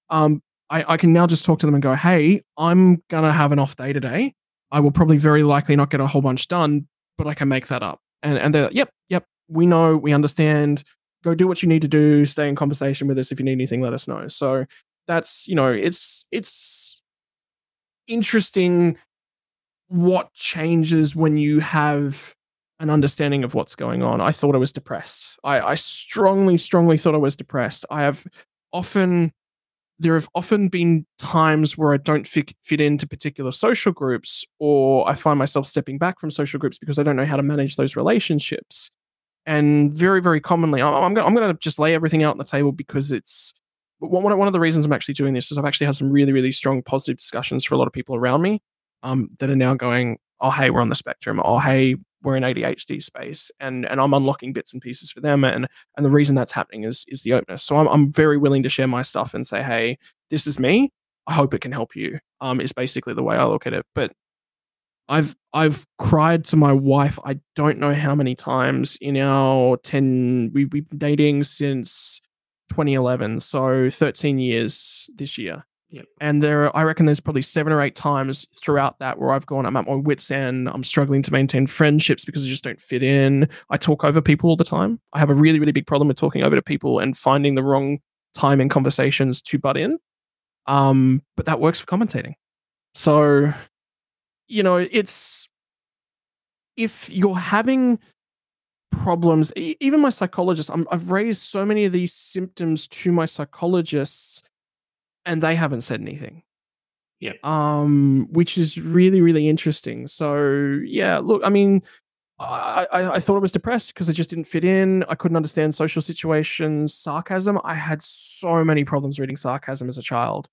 I can now just talk to them and go, hey, I'm going to have an off day today. I will probably very likely not get a whole bunch done, but I can make that up. And they're like, yep, we know, we understand, go do what you need to do. Stay in conversation with us. If you need anything, let us know. So that's, it's interesting what changes when you have an understanding of what's going on. I thought I was depressed. I strongly thought I was depressed. There have often been times where I don't fit into particular social groups, or I find myself stepping back from social groups because I don't know how to manage those relationships. And very, very commonly, I'm going to just lay everything out on the table, because it's one of the reasons I'm actually doing this is I've actually had some really, really strong positive discussions for a lot of people around me that are now going, oh, hey, we're on the spectrum. Oh, hey, we're in ADHD space, and I'm unlocking bits and pieces for them. And the reason that's happening is the openness. So I'm very willing to share my stuff and say, hey, this is me. I hope it can help you. Is basically the way I look at it. But I've cried to my wife, I don't know how many times in our we've been dating since 2011, so 13 years this year. Yep. And I reckon there's probably 7 or 8 times throughout that where I've gone, I'm at my wit's end. I'm struggling to maintain friendships because I just don't fit in. I talk over people all the time. I have a really, really big problem with talking over to people and finding the wrong time in conversations to butt in. But that works for commentating. So, it's, if you're having problems, even my psychologist, I've raised so many of these symptoms to my psychologists, and they haven't said anything. Yeah. Which is really, really interesting. So yeah, look, I mean, I thought I was depressed because I just didn't fit in. I couldn't understand social situations. Sarcasm. I had so many problems reading sarcasm as a child.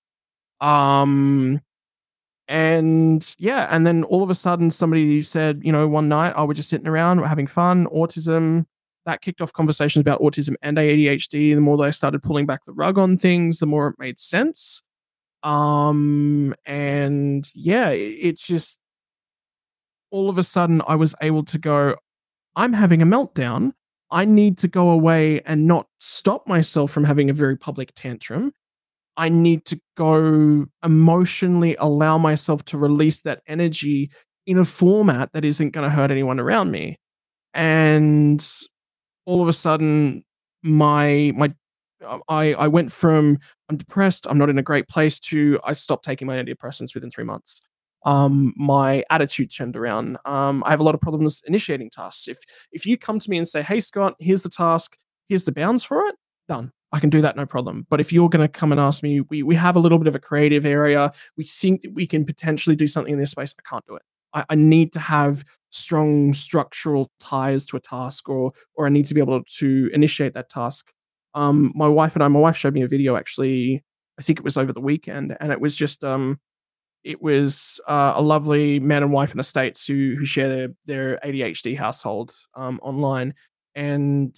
And yeah, and then all of a sudden somebody said, one night, we're just sitting around, we're having fun, autism. That kicked off conversations about autism and ADHD. The more that I started pulling back the rug on things, the more it made sense. And yeah, it's just, all of a sudden I was able to go, I'm having a meltdown. I need to go away and not stop myself from having a very public tantrum. I need to go emotionally allow myself to release that energy in a format that isn't going to hurt anyone around me. And all of a sudden, I went from I'm depressed, I'm not in a great place, to I stopped taking my antidepressants within 3 months. My attitude turned around. I have a lot of problems initiating tasks. If you come to me and say, hey, Scott, here's the task, here's the bounds for it, done. I can do that, no problem. But if you're going to come and ask me, we have a little bit of a creative area, we think that we can potentially do something in this space, I can't do it. I need to have strong structural ties to a task, or I need to be able to initiate that task. My wife showed me a video, actually, I think it was over the weekend, and it was just it was a lovely man and wife in the States who share their ADHD household online. And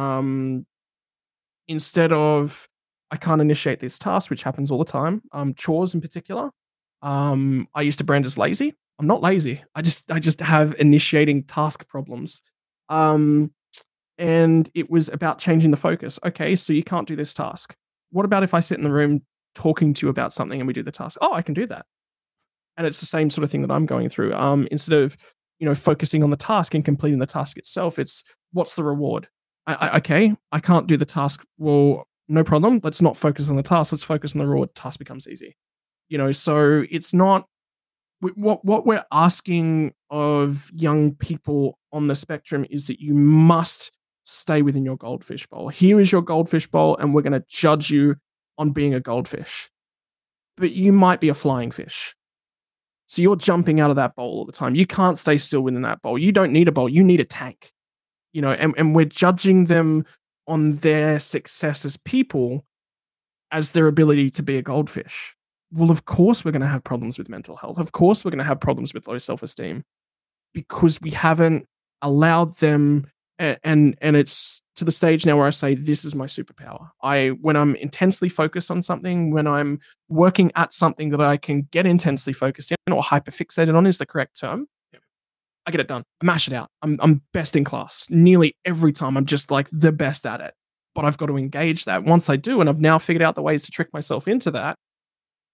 instead of, I can't initiate this task, which happens all the time, chores in particular, I used to brand as lazy. I'm not lazy. I just have initiating task problems. And it was about changing the focus. Okay, so you can't do this task. What about if I sit in the room talking to you about something and we do the task? Oh, I can do that. And it's the same sort of thing that I'm going through. Instead of, focusing on the task and completing the task itself, it's what's the reward? Okay, I can't do the task. Well, no problem. Let's not focus on the task. Let's focus on the reward. Task becomes easy. So it's not what we're asking of young people on the spectrum is that you must stay within your goldfish bowl. Here is your goldfish bowl, and we're going to judge you on being a goldfish. But you might be a flying fish. So you're jumping out of that bowl all the time. You can't stay still within that bowl. You don't need a bowl. You need a tank. And we're judging them on their success as people as their ability to be a goldfish. Well, of course we're going to have problems with mental health. Of course we're going to have problems with low self-esteem, because we haven't allowed them. And it's to the stage now where I say, this is my superpower. When I'm intensely focused on something, when I'm working at something that I can get intensely focused in, or hyperfixated on is the correct term, I get it done. I mash it out. I'm best in class. Nearly every time I'm just like the best at it. But I've got to engage that. Once I do, and I've now figured out the ways to trick myself into that,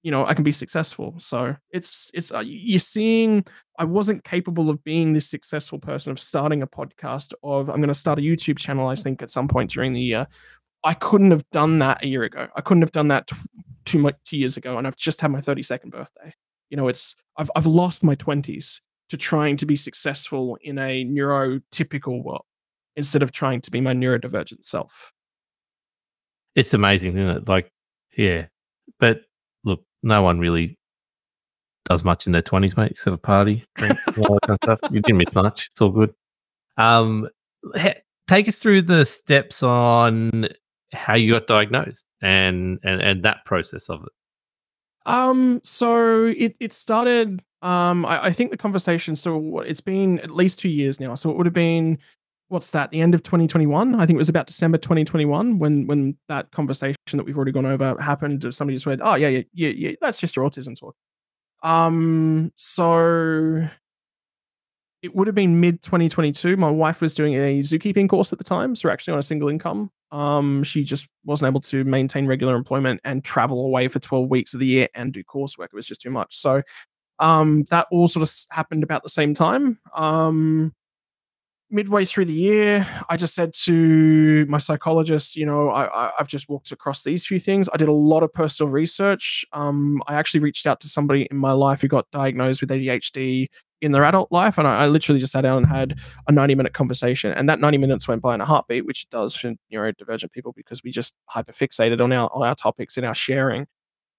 I can be successful. So it's you're seeing I wasn't capable of being this successful person, of starting a podcast, of I'm going to start a YouTube channel, I think, at some point during the year. I couldn't have done that a year ago. I couldn't have done that 2 years ago, and I've just had my 32nd birthday. I've lost my 20s to trying to be successful in a neurotypical world instead of trying to be my neurodivergent self. It's amazing, isn't it? Like, yeah. But look, no one really does much in their 20s, mate, except a party, drink, all that kind of stuff. You didn't miss much. It's all good. Take us through the steps on how you got diagnosed and that process of it. So it started. I think the conversation. So it's been at least 2 years now. So it would have been, what's that? The end of 2021. I think it was about December 2021 when that conversation that we've already gone over happened. Somebody just went, "Oh yeah, that's just your autism talk." So it would have been mid 2022. My wife was doing a zookeeping course at the time, so we're actually on a single income. She just wasn't able to maintain regular employment and travel away for 12 weeks of the year and do coursework. It was just too much. So that all sort of happened about the same time. Midway through the year, I just said to my psychologist, I've just walked across these few things. I did a lot of personal research. I actually reached out to somebody in my life who got diagnosed with ADHD in their adult life, and I literally just sat down and had a 90-minute conversation. And that 90 minutes went by in a heartbeat, which it does for neurodivergent people because we just hyperfixated on our topics and our sharing.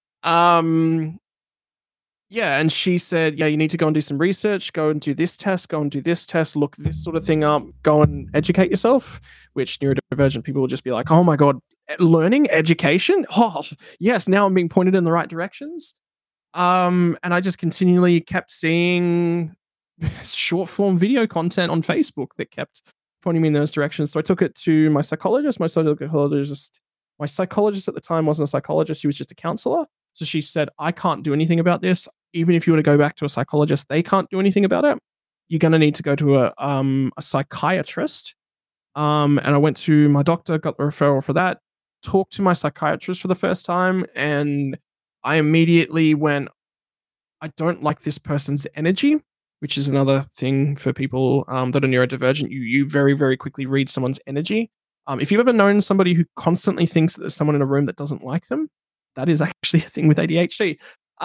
Yeah, and she said, yeah, you need to go and do some research, go and do this test, go and do this test, look this sort of thing up, go and educate yourself, which neurodivergent people will just be like, oh my God, learning, education? Oh, yes, now I'm being pointed in the right directions. And I just continually kept seeing short form video content on Facebook that kept pointing me in those directions. So I took it to my psychologist. My psychologist at the time wasn't a psychologist, she was just a counselor. So she said, I can't do anything about this. Even if you were to go back to a psychologist, they can't do anything about it. You're going to need to go to a psychiatrist. And I went to my doctor, got the referral for that, talked to my psychiatrist for the first time, and I immediately went, I don't like this person's energy, which is another thing for people that are neurodivergent. You very, very quickly read someone's energy. If you've ever known somebody who constantly thinks that there's someone in a room that doesn't like them, that is actually a thing with ADHD.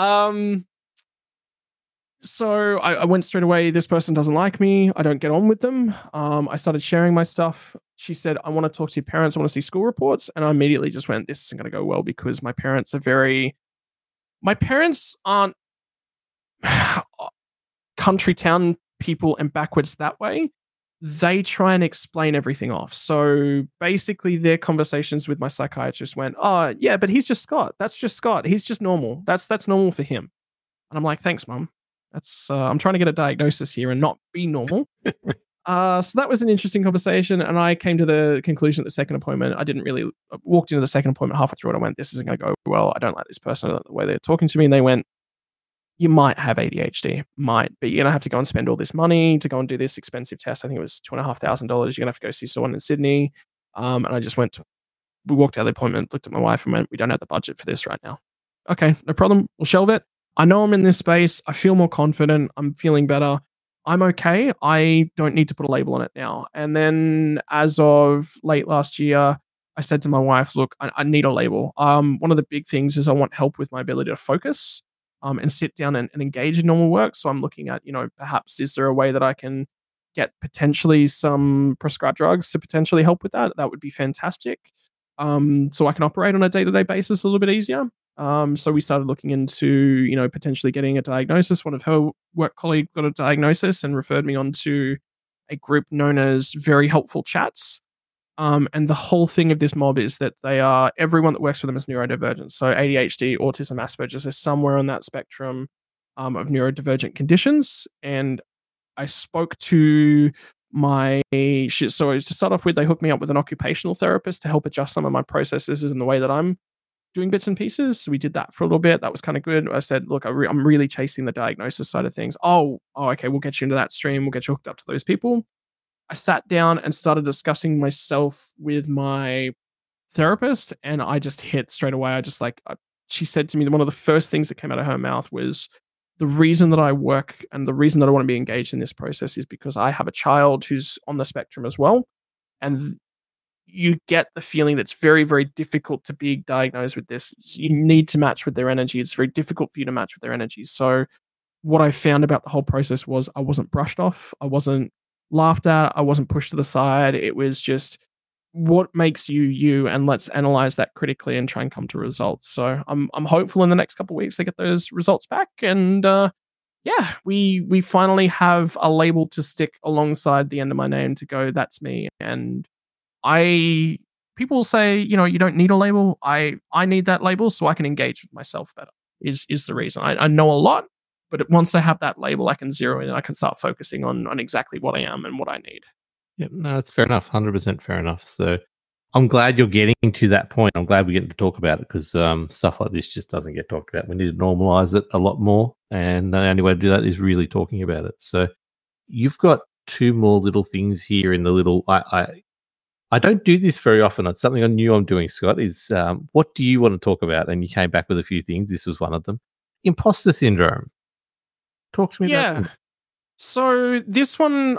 So I went straight away, this person doesn't like me. I don't get on with them. I started sharing my stuff. She said, I want to talk to your parents. I want to see school reports. And I immediately just went, this isn't going to go well because my parents aren't country town people and backwards that way. They try and explain everything off. So basically their conversations with my psychiatrist went, oh yeah, but he's just Scott. That's just Scott. He's just normal. That's normal for him. And I'm like, thanks, Mum. That's I'm trying to get a diagnosis here and not be normal. So that was an interesting conversation. And I came to the conclusion at the second appointment. I walked into the second appointment halfway through and I went, this isn't going to go well. I don't like this person, the way they're talking to me. And they went, you might have ADHD, but you're going to have to go and spend all this money to go and do this expensive test. I think it was $2,500. You're going to have to go see someone in Sydney. And I just we walked out of the appointment, looked at my wife and went, we don't have the budget for this right now. Okay, no problem. We'll shelve it. I know I'm in this space. I feel more confident. I'm feeling better. I'm okay. I don't need to put a label on it now. And then as of late last year, I said to my wife, look, I need a label. One of the big things is I want help with my ability to focus. And sit down and engage in normal work. So I'm looking at, perhaps is there a way that I can get potentially some prescribed drugs to potentially help with that? That would be fantastic. So I can operate on a day-to-day basis a little bit easier. So we started looking into, potentially getting a diagnosis. One of her work colleagues got a diagnosis and referred me on to a group known as Very Helpful Chats. And the whole thing of this mob is that everyone that works with them is neurodivergent. So ADHD, autism, Asperger's is somewhere on that spectrum of neurodivergent conditions. And I spoke to to start off with, they hooked me up with an occupational therapist to help adjust some of my processes in the way that I'm doing bits and pieces. So we did that for a little bit. That was kind of good. I said, look, I'm really chasing the diagnosis side of things. Oh, okay, we'll get you into that stream. We'll get you hooked up to those people. I sat down and started discussing myself with my therapist, and I just hit straight away. I she said to me that one of the first things that came out of her mouth was, the reason that I work and the reason that I want to be engaged in this process is because I have a child who's on the spectrum as well. And you get the feeling that it's very, very difficult to be diagnosed with this. You need to match with their energy. It's very difficult for you to match with their energy. So what I found about the whole process was I wasn't brushed off. I wasn't laughed at. I wasn't pushed to the side. It was just, what makes you you, and let's analyze that critically and try and come to results. So I'm hopeful in the next couple of weeks to get those results back. And yeah, we finally have a label to stick alongside the end of my name to go, that's me. And people say, you know, you don't need a label. I need that label so I can engage with myself better is the reason. I know a lot, but once I have that label, I can zero in and I can start focusing on exactly what I am and what I need. Yeah, no, that's fair enough. 100% fair enough. So I'm glad you're getting to that point. I'm glad we're getting to talk about it because stuff like this just doesn't get talked about. We need to normalize it a lot more. And the only way to do that is really talking about it. So you've got two more little things here in the little, I don't do this very often. It's something I knew I'm doing, Scott, is what do you want to talk about? And you came back with a few things. This was one of them. Imposter syndrome. Talk to me about it. So this one,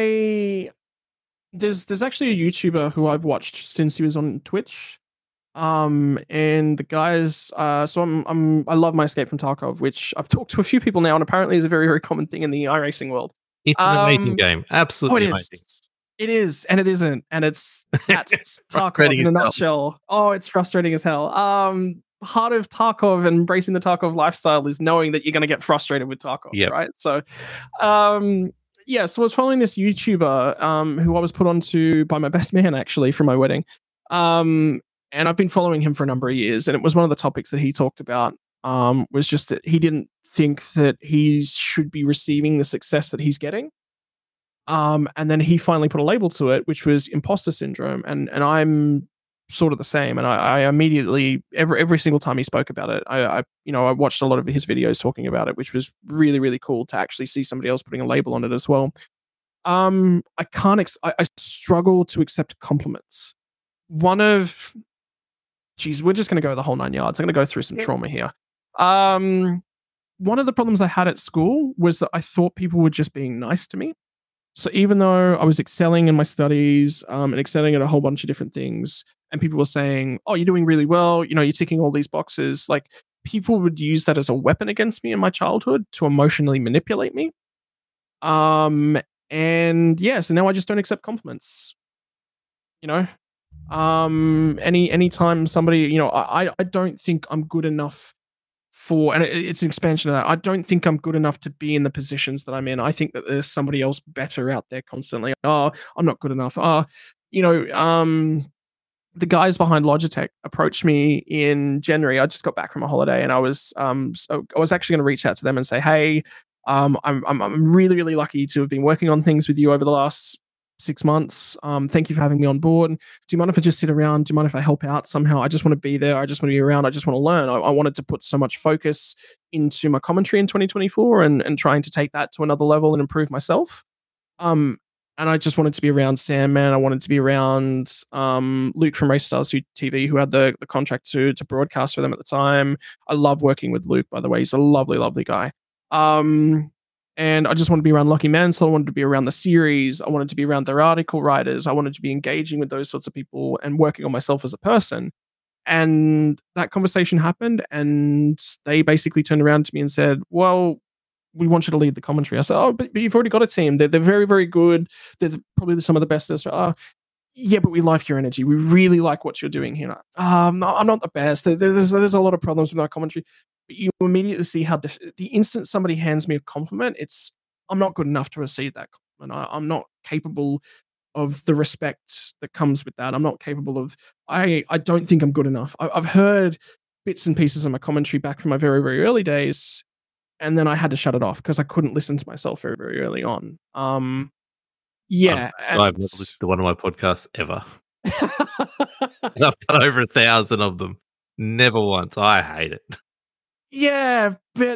there's actually a YouTuber who I've watched since he was on Twitch. And the guys, so I love my Escape from Tarkov, which I've talked to a few people now, and apparently is a very, very common thing in the iRacing world. It's an amazing game. Absolutely amazing. It is, and it isn't, and that's Tarkov in a nutshell. Oh, it's frustrating as hell. Part of Tarkov and embracing the Tarkov lifestyle is knowing that you're going to get frustrated with Tarkov, right? So, yeah, so I was following this YouTuber who I was put onto by my best man, actually, for my wedding. And I've been following him for a number of years, and it was one of the topics that he talked about was just that he didn't think that he should be receiving the success that he's getting. And then he finally put a label to it, which was imposter syndrome. And I'm sort of the same. And I immediately, every single time he spoke about it, I watched a lot of his videos talking about it, which was really, really cool to actually see somebody else putting a label on it as well. I struggle to accept compliments. We're just going to go the whole 9 yards. I'm going to go through some trauma here. One of the problems I had at school was that I thought people were just being nice to me. So even though I was excelling in my studies and excelling at a whole bunch of different things, and people were saying, oh, you're doing really well, you know, you're ticking all these boxes, like people would use that as a weapon against me in my childhood to emotionally manipulate me. And yeah, so now I just don't accept compliments. You know? Anytime somebody, you know, I don't think I'm good enough and it's an expansion of that. I don't think I'm good enough to be in the positions that I'm in. I think that there's somebody else better out there constantly. Oh, I'm not good enough. The guys behind Logitech approached me in January. I just got back from a holiday, and I was actually going to reach out to them and say, hey, I'm really, really lucky to have been working on things with you over the last 6 months. Thank you for having me on board. Do you mind if I just sit around? Do you mind if I help out somehow? I just want to be there. I just want to be around. I just want to learn. I wanted to put so much focus into my commentary in 2024 and trying to take that to another level and improve myself. And I just wanted to be around Sam, man. I wanted to be around Luke from Race Stars TV, who had the contract to broadcast for them at the time. I love working with Luke, by the way. He's a lovely, lovely guy. And I just wanted to be around Lucky Mansell. I wanted to be around the series. I wanted to be around their article writers. I wanted to be engaging with those sorts of people and working on myself as a person. And that conversation happened, and they basically turned around to me and said, well, we want you to lead the commentary. I said, oh, but you've already got a team. They're very, very good. They're probably some of the best. Yeah, but we like your energy. We really like what you're doing here. I'm not the best. There's a lot of problems with our commentary. But you immediately see how the instant somebody hands me a compliment, I'm not good enough to receive that compliment. I'm not capable of the respect that comes with that. I'm not capable of. I don't think I'm good enough. I've heard bits and pieces of my commentary back from my very, very early days, and then I had to shut it off because I couldn't listen to myself very, very early on. Yeah, I've never listened to one of my podcasts ever. And I've got over 1,000 of them. Never once. I hate it. Yeah, but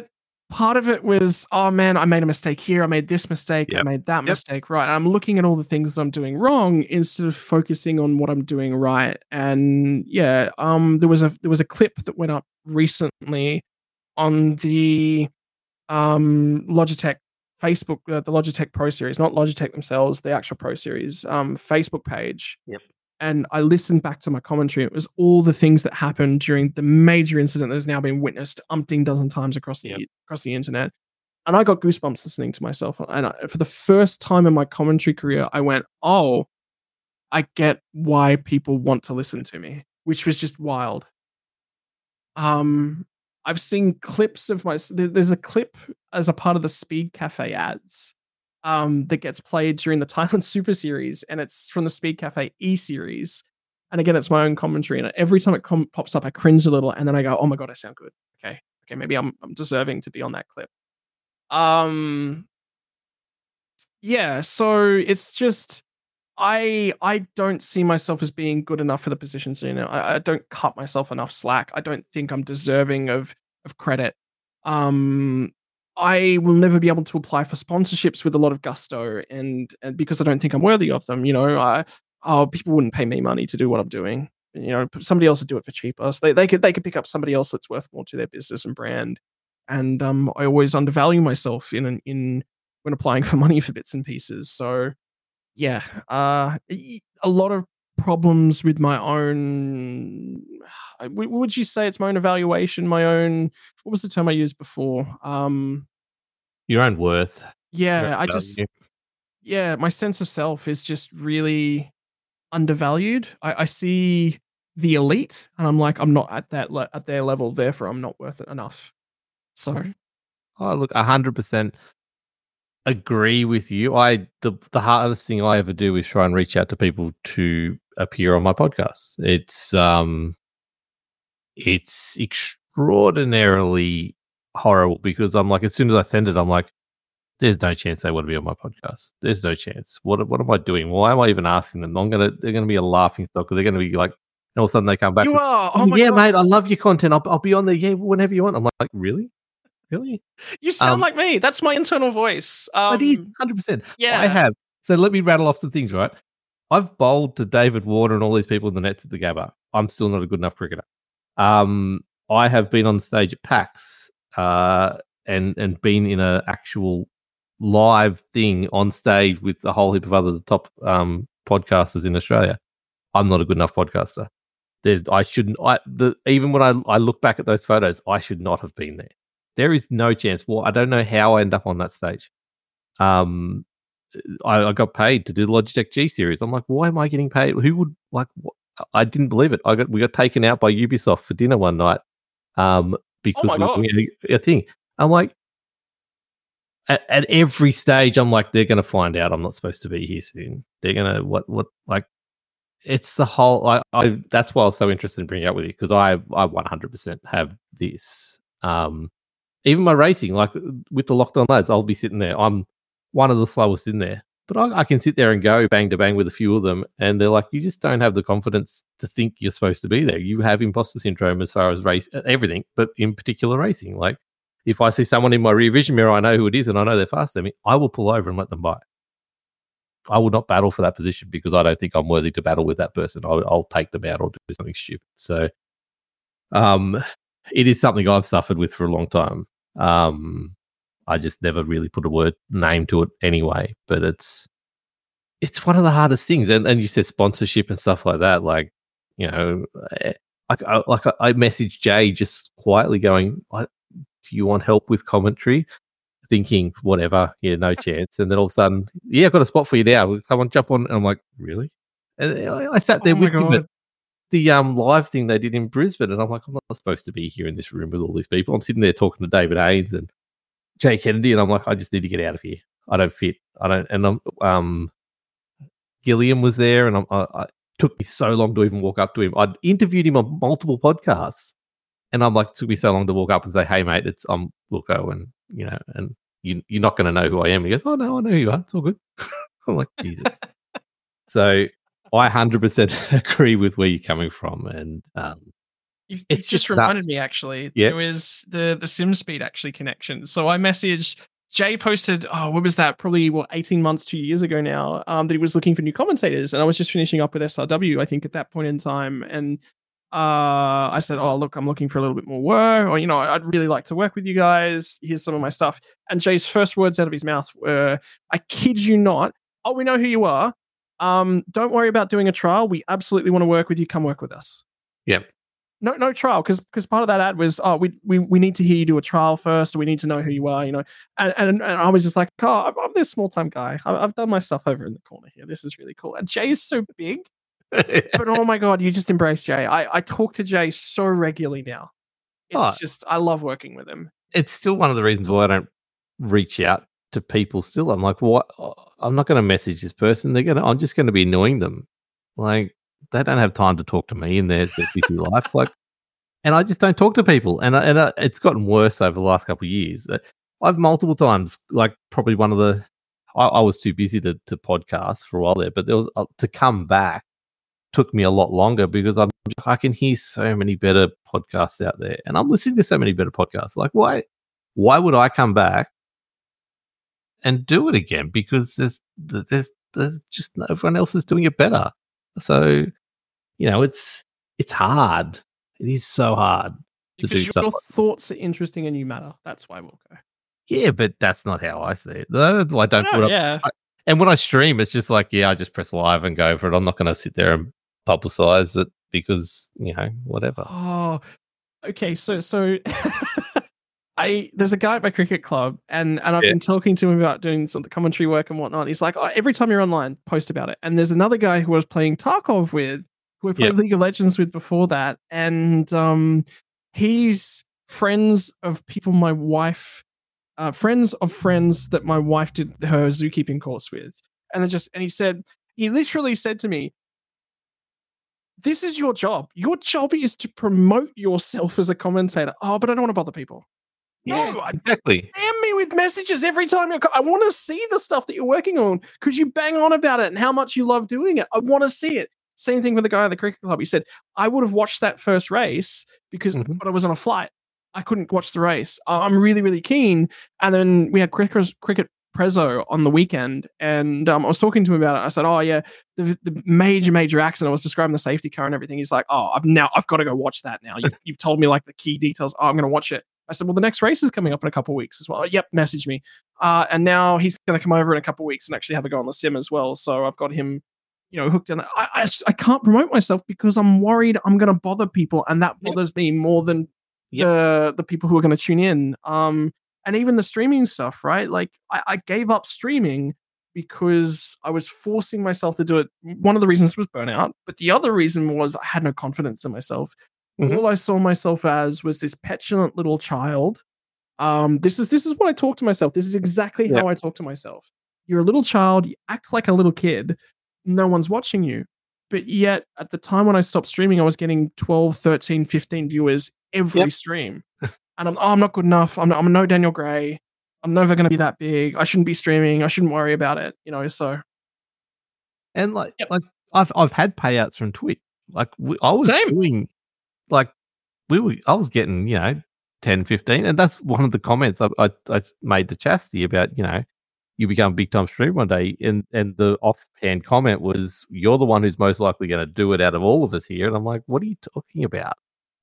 part of it was, oh man, I made a mistake here. I made this mistake. I Yep. made that Yep. mistake. Right. And I'm looking at all the things that I'm doing wrong instead of focusing on what I'm doing right. And yeah, there was a clip that went up recently on the Logitech Facebook, the Logitech Pro Series, not Logitech themselves, the actual Pro Series Facebook page. Yep. And I listened back to my commentary. It was all the things that happened during the major incident that has now been witnessed umpteen dozen times across the internet. And I got goosebumps listening to myself. And for the first time in my commentary career, I went, "Oh, I get why people want to listen to me," which was just wild. I've seen clips of there's a clip as a part of the Speed Cafe ads that gets played during the Thailand Super Series, and it's from the Speed Cafe E Series. And again, it's my own commentary, and every time it pops up, I cringe a little, and then I go, "Oh my god, I sound good. Okay, maybe I'm deserving to be on that clip." Yeah, so it's just I don't see myself as being good enough for the positions. I don't cut myself enough slack. I don't think I'm deserving of credit. I will never be able to apply for sponsorships with a lot of gusto, and because I don't think I'm worthy of them. People wouldn't pay me money to do what I'm doing. Somebody else would do it for cheaper. So they could pick up somebody else that's worth more to their business and brand. And I always undervalue myself in when applying for money for bits and pieces. So yeah, a lot of problems with my own. Would you say it's my own evaluation? My own. What was the term I used before? Your own worth. Yeah, my sense of self is just really undervalued. I see the elite, and I'm like, I'm not at at their level. Therefore, I'm not worth it enough. So, Oh, look, 100% agree with you. The hardest thing I ever do is try and reach out to people to appear on my podcast. It's extraordinarily horrible because I'm like, as soon as I send it, I'm like, there's no chance they want to be on my podcast. There's no chance. What am I doing? Why am I even asking them? They're gonna be a laughing stock. They're gonna be like, and all of a sudden they come back. You are. Oh my God, mate, I love your content. I'll be on there. Yeah, whenever you want. I'm like, really? You sound like me. That's my internal voice. I did 100%. Yeah, I have. So let me rattle off some things. Right, I've bowled to David Warner and all these people in the nets at the Gabba. I'm still not a good enough cricketer. I have been on stage at PAX and been in an actual live thing on stage with a whole heap of other top podcasters in Australia. I'm not a good enough podcaster. Even when I look back at those photos, I should not have been there. There is no chance. Well, I don't know how I end up on that stage. I got paid to do the Logitech G series. I'm like, why am I getting paid? Who would like? I didn't believe it. We got taken out by Ubisoft for dinner one night because we were doing a thing. I'm like, at every stage, I'm like, they're going to find out I'm not supposed to be here soon. They're going to what like. It's the whole. That's why I was so interested in bringing it up with you because I 100% have this. Even my racing, like with the Locked On Lads, I'll be sitting there. I'm one of the slowest in there, but I can sit there and go bang to bang with a few of them, and they're like, you just don't have the confidence to think you're supposed to be there. You have imposter syndrome as far as race, everything, but in particular racing. Like if I see someone in my rear vision mirror, I know who it is, and I know they're faster than me. I will pull over and let them by. I will not battle for that position because I don't think I'm worthy to battle with that person. I'll take them out or do something stupid. So, it is something I've suffered with for a long time. I just never really put a name to it anyway, but it's one of the hardest things. And you said sponsorship and stuff like that. Like, I messaged Jay just quietly going, do you want help with commentary? Thinking, whatever, yeah, no chance. And then all of a sudden, yeah, I've got a spot for you now. Come on, jump on. And I'm like, really? And I sat there with him at the live thing they did in Brisbane, and I'm like, I'm not supposed to be here in this room with all these people. I'm sitting there talking to David Haynes and Jay Kennedy, and I'm like, I just need to get out of here. I don't fit. I don't. And Gilliam was there, and I took me so long to even walk up to him. I'd interviewed him on multiple podcasts, and I'm like, it took me so long to walk up and say, hey, mate, it's Wilco, and and you're not going to know who I am. He goes, oh, no, I know who you are. It's all good. I'm like, Jesus. So I 100% agree with where you're coming from. And It It's just just reminded nuts. me, actually. Yep. There was the SimSpeed actually connection. So I messaged Jay posted, what was that? Probably 18 months, 2 years ago now, that he was looking for new commentators. And I was just finishing up with SRW, I think, at that point in time. And I said, oh, look, I'm looking for a little bit more work, or, I'd really like to work with you guys. Here's some of my stuff. And Jay's first words out of his mouth were, I kid you not, oh, we know who you are. Don't worry about doing a trial. We absolutely want to work with you. Come work with us. Yep. No trial, because part of that ad was, we need to hear you do a trial first. We need to know who you are, And I was just like, I'm this small time guy. I've done my stuff over in the corner here. This is really cool. And Jay is so big, but oh my god, you just embrace Jay. I talk to Jay so regularly now. It's just, I love working with him. It's still one of the reasons why I don't reach out to people. Still, I'm like, what? I'm not going to message this person. I'm just going to be annoying them. Like, they don't have time to talk to me in their busy life. Like, and I just don't talk to people. And it's gotten worse over the last couple of years. I've multiple times, like, probably one of the, I was too busy to podcast for a while there, but there was to come back took me a lot longer because I can hear so many better podcasts out there, and I'm listening to so many better podcasts. Like, why would I come back and do it again? Because there's just everyone else is doing it better. So, it's hard. It is so hard to do because stuff. Your thoughts are interesting and you matter. That's why we'll go. Yeah, but that's not how I see it. I don't put up. Yeah. And when I stream, it's just like, I just press live and go for it. I'm not going to sit there and publicize it because, whatever. Oh, okay. So there's a guy at my cricket club, and I've been talking to him about doing some commentary work and whatnot. He's like, every time you're online, post about it. And there's another guy who I was playing Tarkov with, who I played League of Legends with before that, and he's friends of people my wife, friends of friends that my wife did her zookeeping course with, and he literally said to me, "This is your job. Your job is to promote yourself as a commentator." Oh, but I don't want to bother people. Yeah, no, exactly. Spam me with messages every time I want to see the stuff that you're working on because you bang on about it and how much you love doing it. I want to see it. Same thing with the guy at the cricket club. He said, I would have watched that first race but I was on a flight. I couldn't watch the race. I'm really, really keen. And then we had cricket Prezzo on the weekend, and I was talking to him about it. I said, oh yeah, the major accident. I was describing the safety car and everything. He's like, oh, I've got to go watch that now. You've told me like the key details. Oh, I'm going to watch it. I said, well, the next race is coming up in a couple of weeks as well. Yep, message me. And now he's going to come over in a couple of weeks and actually have a go on the sim as well. So I've got him, hooked in. I can't promote myself because I'm worried I'm going to bother people, and that bothers me more than the people who are going to tune in. And even the streaming stuff, right? Like I gave up streaming because I was forcing myself to do it. One of the reasons was burnout, but the other reason was I had no confidence in myself. Mm-hmm. All I saw myself as was this petulant little child. This is what I talk to myself. This is exactly how I talk to myself. You're a little child. You act like a little kid. No one's watching you. But yet, at the time when I stopped streaming, I was getting 12, 13, 15 viewers every stream. And I'm not good enough. I'm no Daniel Gray. I'm never going to be that big. I shouldn't be streaming. I shouldn't worry about it. So. And like I've had payouts from Twitch. Like I was doing, like I was getting 10, 15, and that's one of the comments I made to Chastity about you become a big time streamer one day, and the offhand comment was, you're the one who's most likely going to do it out of all of us here. And I'm like, what are you talking about?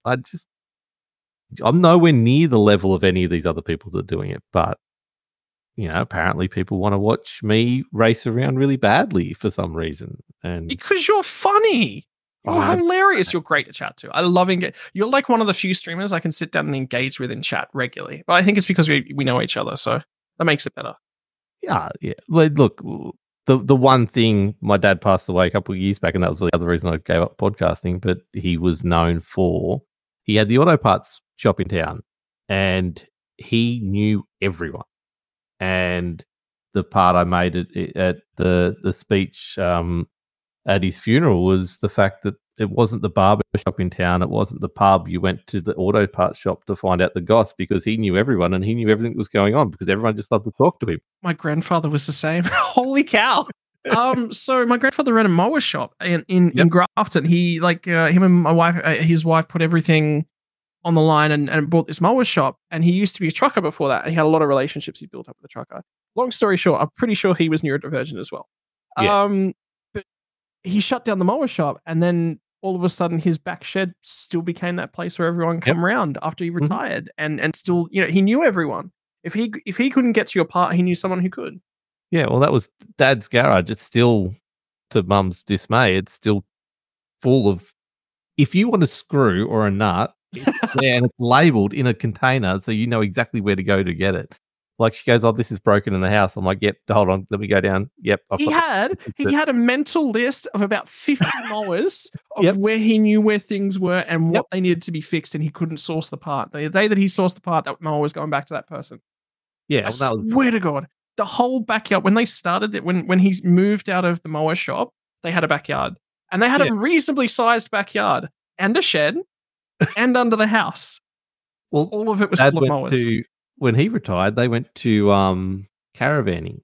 I'm nowhere near the level of any of these other people that are doing it, but apparently people want to watch me race around really badly for some reason. And because you're funny, you're hilarious, you're great to chat to. I love engage. You're like one of the few streamers I can sit down and engage with in chat regularly. But I think it's because we know each other, so that makes it better. Yeah. Look, the one thing, my dad passed away a couple of years back, and that was the other reason I gave up podcasting. But he was known for, he had the auto parts shop in town, and he knew everyone. And the part I made at the speech at his funeral was the fact that it wasn't the barber shop in town, it wasn't the pub. You went to the auto parts shop to find out the goss, because he knew everyone and he knew everything that was going on, because everyone just loved to talk to him. My grandfather was the same. Holy cow! So my grandfather ran a mower shop in Grafton. He him and my wife, his wife, put everything on the line and bought this mower shop. And he used to be a trucker before that. And he had a lot of relationships he built up with the trucker. Long story short, I'm pretty sure he was neurodivergent as well. Yeah. But he shut down the mower shop, and then all of a sudden his back shed still became that place where everyone come around after he retired, and still, he knew everyone. If he couldn't get to your part, he knew someone who could. Yeah, well, that was Dad's garage. It's still, to Mum's dismay, it's still full of. If you want a screw or a nut, it's there and it's labeled in a container, so you know exactly where to go to get it. Like, she goes, "Oh, this is broken in the house." I'm like, "Yep, hold on, let me go down." Yep, he had a mental list of about 50 mowers of where he knew where things were and what they needed to be fixed, and he couldn't source the part. The day that he sourced the part, that mower was going back to that person. Yeah, I swear to God, the whole backyard, when they started it, when he moved out of the mower shop, they had a backyard, and they had a reasonably sized backyard and a shed and under the house. Well, all of it was full of mowers. When he retired, they went to caravanning,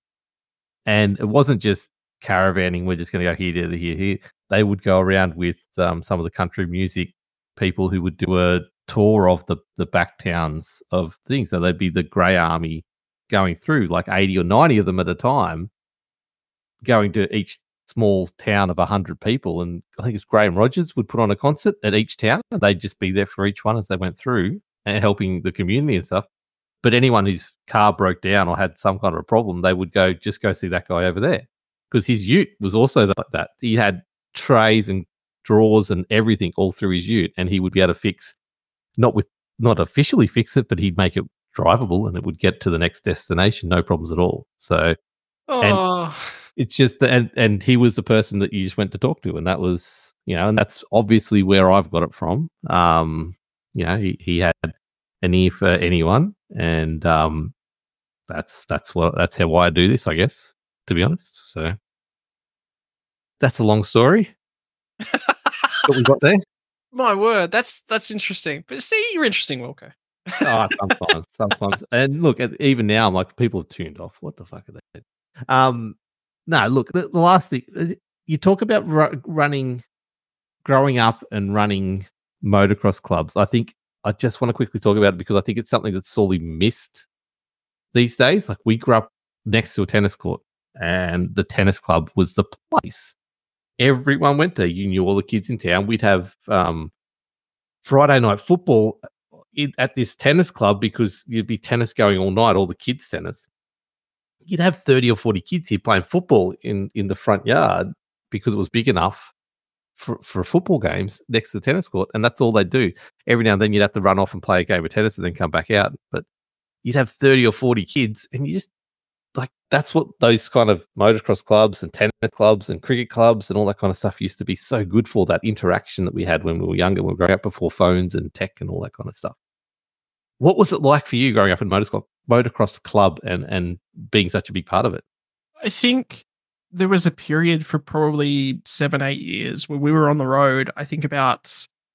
and it wasn't just caravanning. We're just going to go here to here. They would go around with some of the country music people who would do a tour of the back towns of things. So they'd be the Grey Army going through, like 80 or 90 of them at a time, going to each small town of 100 people. And I think it's Graham Rogers would put on a concert at each town, and they'd just be there for each one as they went through and helping the community and stuff. But anyone whose car broke down or had some kind of a problem, they would go see that guy over there, because his ute was also like that. He had trays and drawers and everything all through his ute, and he would be able to fix, not officially fix it, but he'd make it drivable and it would get to the next destination, no problems at all. So, and it's just, and he was the person that you just went to talk to, and that was, and that's obviously where I've got it from. He had an ear for anyone, and that's how I do this, I guess, to be honest. So that's a long story. What we got there? My word, that's interesting. But see, you're interesting, Wilco. Sometimes. And look, even now, I'm like, people have tuned off. What the fuck are they? No, look, the last thing, you talk about growing up and running motocross clubs. I think I just want to quickly talk about it because I think it's something that's sorely missed these days. Like, we grew up next to a tennis court, and the tennis club was the place. Everyone went there. You knew all the kids in town. We'd have Friday night football at this tennis club because you'd be tennis going all night, all the kids' tennis. You'd have 30 or 40 kids here playing football in the front yard because it was big enough for football games next to the tennis court, and that's all they do. Every now and then you'd have to run off and play a game of tennis and then come back out, but you'd have 30 or 40 kids, and you just, like, that's what those kind of motocross clubs and tennis clubs and cricket clubs and all that kind of stuff used to be so good for, that interaction that we had when we were younger, when we were growing up before phones and tech and all that kind of stuff. What was it like for you growing up in motocross club and being such a big part of it? I think there was a period for probably 7-8 years where we were on the road, I think about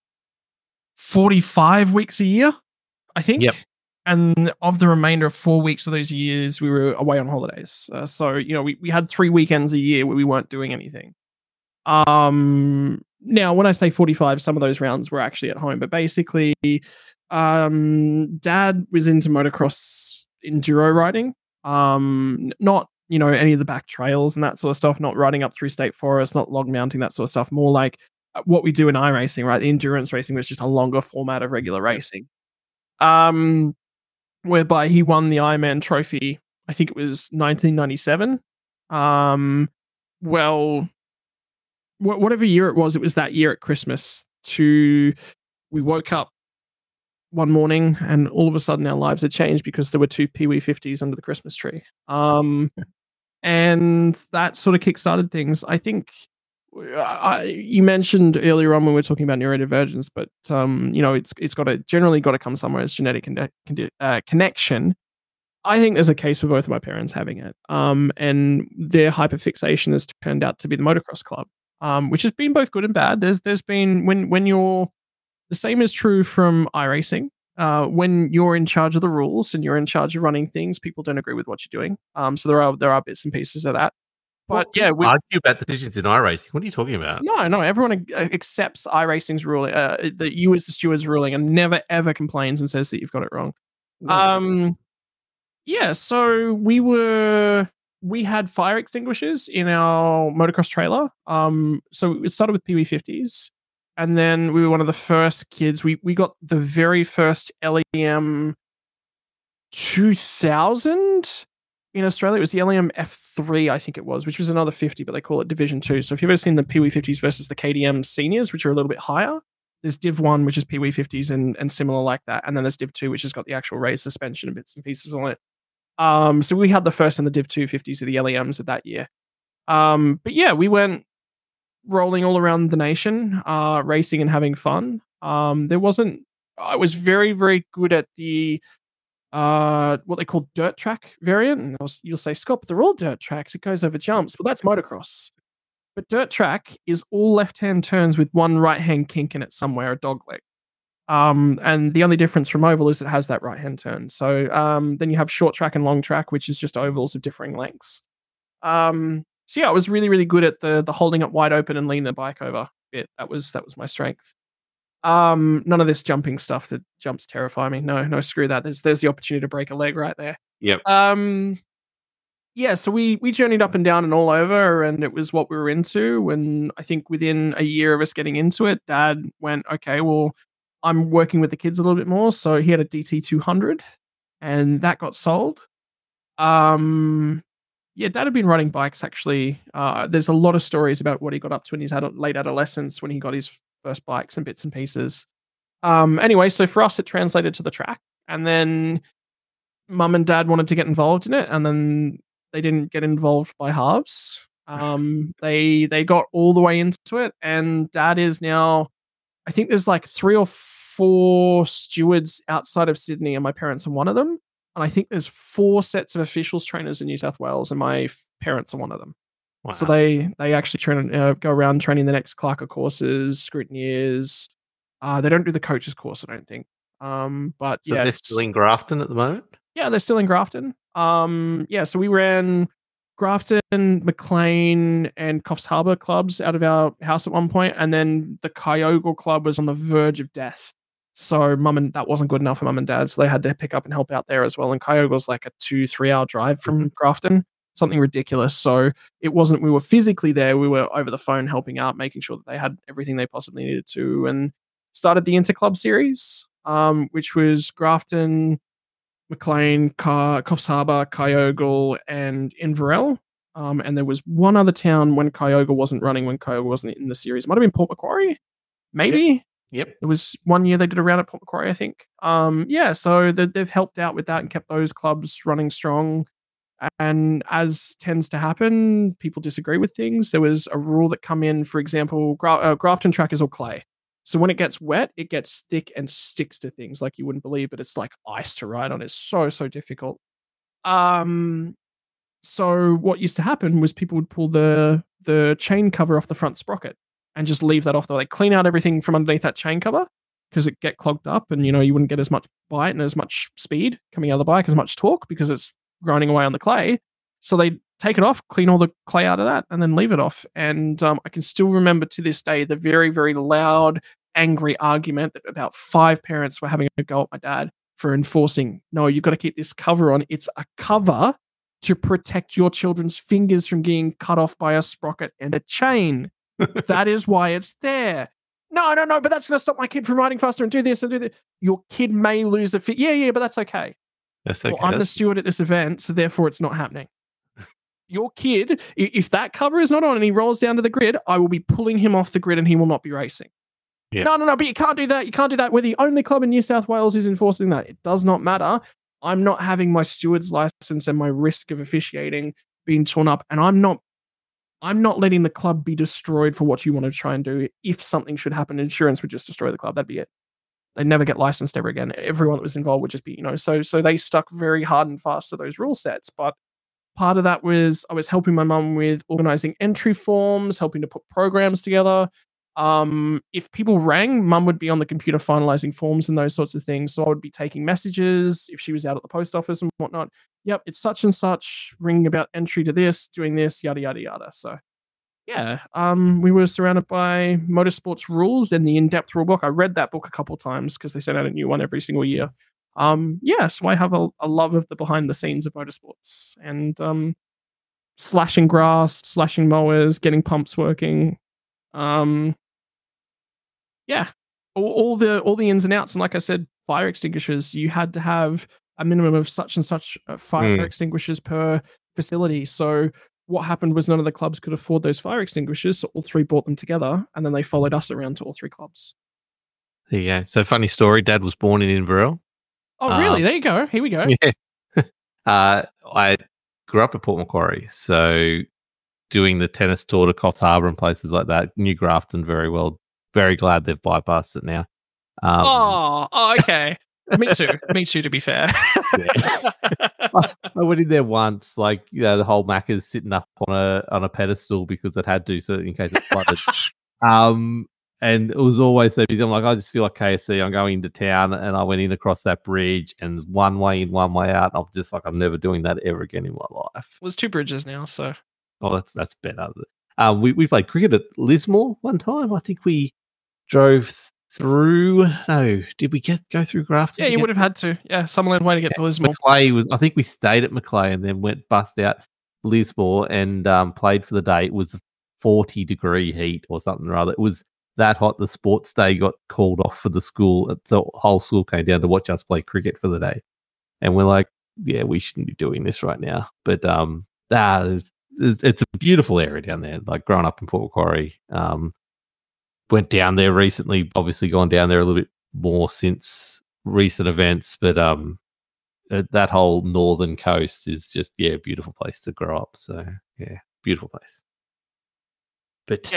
45 weeks a year, I think. Yep. And of the remainder of 4 weeks of those years, we were away on holidays. So, we had 3 weekends a year where we weren't doing anything. Now, when I say 45, some of those rounds were actually at home. But basically, Dad was into motocross enduro riding. Not, any of the back trails and that sort of stuff, not riding up through state forests, not log mounting, that sort of stuff. More like what we do in iRacing, right? The endurance racing was just a longer format of regular racing. Whereby he won the Ironman trophy, I think it was 1997. Whatever year it was that year at Christmas. We woke up one morning and all of a sudden our lives had changed because there were 2 Pee Wee 50s under the Christmas tree. And that sort of kickstarted things. I think you mentioned earlier on when we were talking about neurodivergence, but it's generally got to come somewhere. It's genetic connection. I think there's a case for both of my parents having it, and their hyperfixation has turned out to be the motocross club, which has been both good and bad. There's been when you're, the same is true from iRacing. When you're in charge of the rules and you're in charge of running things, people don't agree with what you're doing. So there are bits and pieces of that. But yeah, argue about decisions in iRacing. What are you talking about? no, everyone accepts iRacing's ruling, that you as the steward's ruling, and never ever complains and says that you've got it wrong. Yeah, so we had fire extinguishers in our motocross trailer. So it started with PB50s, and then we were one of the first kids. We got the very first LEM 2000 in Australia. It was the LEM F3, I think it was, which was another 50, but they call it Division 2. So if you've ever seen the PW50s versus the KDM seniors, which are a little bit higher, there's Div 1, which is PW50s and similar like that. And then there's Div 2, which has got the actual raised suspension and bits and pieces on it. So we had the first and the Div 2 50s of the LEMs of that year. But yeah, we went rolling all around the nation, racing and having fun. I was very, very good at the what they call dirt track variant. And you'll say, Scott, but they're all dirt tracks. It goes over jumps. Well, that's motocross. But dirt track is all left-hand turns with one right-hand kink in it somewhere, a dog leg. And the only difference from oval is it has that right-hand turn. So then you have short track and long track, which is just ovals of differing lengths. So yeah, I was really, really good at the holding it wide open and lean the bike over bit. That was my strength. None of this jumping stuff. That jumps terrify me. No, screw that. There's the opportunity to break a leg right there. Yep. Yeah, so we journeyed up and down and all over, and it was what we were into. And I think within a year of us getting into it, Dad went, okay, well, I'm working with the kids a little bit more. So he had a DT 200, and that got sold. Yeah, Dad had been riding bikes, actually. There's a lot of stories about what he got up to in his late adolescence when he got his first bikes and bits and pieces. Anyway, so for us, it translated to the track. And then Mum and Dad wanted to get involved in it, and then they didn't get involved by halves. They got all the way into it, and Dad is now, I think there's like 3 or 4 stewards outside of Sydney, and my parents are one of them. And I think there's 4 sets of officials trainers in New South Wales, and my parents are one of them. Wow. So they actually go around training the next Clarker courses, scrutineers. They don't do the coaches course, I don't think. But so yeah, they're still in Grafton at the moment. Yeah, they're still in Grafton. Yeah, so we ran Grafton, Maclean, and Coffs Harbour clubs out of our house at one point, and then the Kyogle club was on the verge of death. So that wasn't good enough for Mum and Dad, so they had to pick up and help out there as well. And Kyogle was like a 2-3 hour drive from Grafton, something ridiculous. So it wasn't we were physically there; we were over the phone helping out, making sure that they had everything they possibly needed to, and started the Interclub series, which was Grafton, Maclean, Coffs Harbour, Kyogle, and Inverell. And there was one other town when Kyogle wasn't running, when Kyogle wasn't in the series. Might have been Port Macquarie, maybe. Yep. It was one year they did a round at Port Macquarie, I think. Yeah, so they've helped out with that and kept those clubs running strong. And as tends to happen, people disagree with things. There was a rule that come in, for example, Grafton track is all clay. So when it gets wet, it gets thick and sticks to things like you wouldn't believe, but it's like ice to ride on. It's so difficult. So what used to happen was people would pull the chain cover off the front sprocket and just leave that off there. They clean out everything from underneath that chain cover because it get clogged up, and you wouldn't get as much bite and as much speed coming out of the bike, as much torque, because it's grinding away on the clay. So they take it off, clean all the clay out of that, and then leave it off. And I can still remember to this day the very, very loud, angry argument that about 5 parents were having a go at my dad for enforcing, no, you've got to keep this cover on. It's a cover to protect your children's fingers from getting cut off by a sprocket and a chain. That is why it's there. No, but that's going to stop my kid from riding faster and do this and do that. Your kid may lose the fit. Yeah, but that's okay. That's okay. Well, I'm the steward at this event, so therefore it's not happening. Your kid, if that cover is not on and he rolls down to the grid, I will be pulling him off the grid and he will not be racing. Yeah. No, but you can't do that. You can't do that. We're the only club in New South Wales who's enforcing that. It does not matter. I'm not having my steward's license and my risk of officiating being torn up, and I'm not letting the club be destroyed for what you want to try and do. If something should happen, insurance would just destroy the club. That'd be it. They'd never get licensed ever again. Everyone that was involved would just be, so they stuck very hard and fast to those rule sets. But part of that was I was helping my mum with organizing entry forms, helping to put programs together. If people rang, mum would be on the computer finalizing forms and those sorts of things. So I would be taking messages if she was out at the post office and whatnot. Yep, it's such and such, ringing about entry to this, doing this, yada, yada, yada. So yeah, we were surrounded by motorsports rules and the in-depth rule book. I read that book a couple times because they sent out a new one every single year. So I have a love of the behind the scenes of motorsports and slashing grass, slashing mowers, getting pumps working. All the ins and outs. And like I said, fire extinguishers, you had to have a minimum of such and such fire extinguishers per facility. So what happened was none of the clubs could afford those fire extinguishers, so all three bought them together, and then they followed us around to all three clubs. There you go. So funny story. Dad was born in Inverell. Oh, really? There you go. Here we go. Yeah. I grew up at Port Macquarie, so doing the tennis tour to Coffs Harbour and places like that, knew Grafton very well. Very glad they've bypassed it now. Okay. Me too. Me too, to be fair. I went in there once, like, you know, the whole Macca's sitting up on a pedestal because it had to, so in case it flooded. And it was always so busy. I'm like, I just feel like KFC. I'm going into town, and I went in across that bridge, and one way in, one way out. I'm just like, I'm never doing that ever again in my life. Well, there's two bridges now, so. Oh, that's better. We played cricket at Lismore one time. I think we drove through. No, did we go through Grafton? Yeah, you would have had to. Yeah, Summerland way to get to Lismore. Macleay was. I think we stayed at Macleay and then went bust out Lismore and played for the day. It was 40-degree heat or something or other. It was that hot. The sports day got called off for the school. The whole school came down to watch us play cricket for the day, and we're like, yeah, we shouldn't be doing this right now. But it's a beautiful area down there. Like growing up in Port Macquarie, went down there recently. Obviously, gone down there a little bit more since recent events. But that whole northern coast is just a beautiful place to grow up. So yeah, beautiful place. But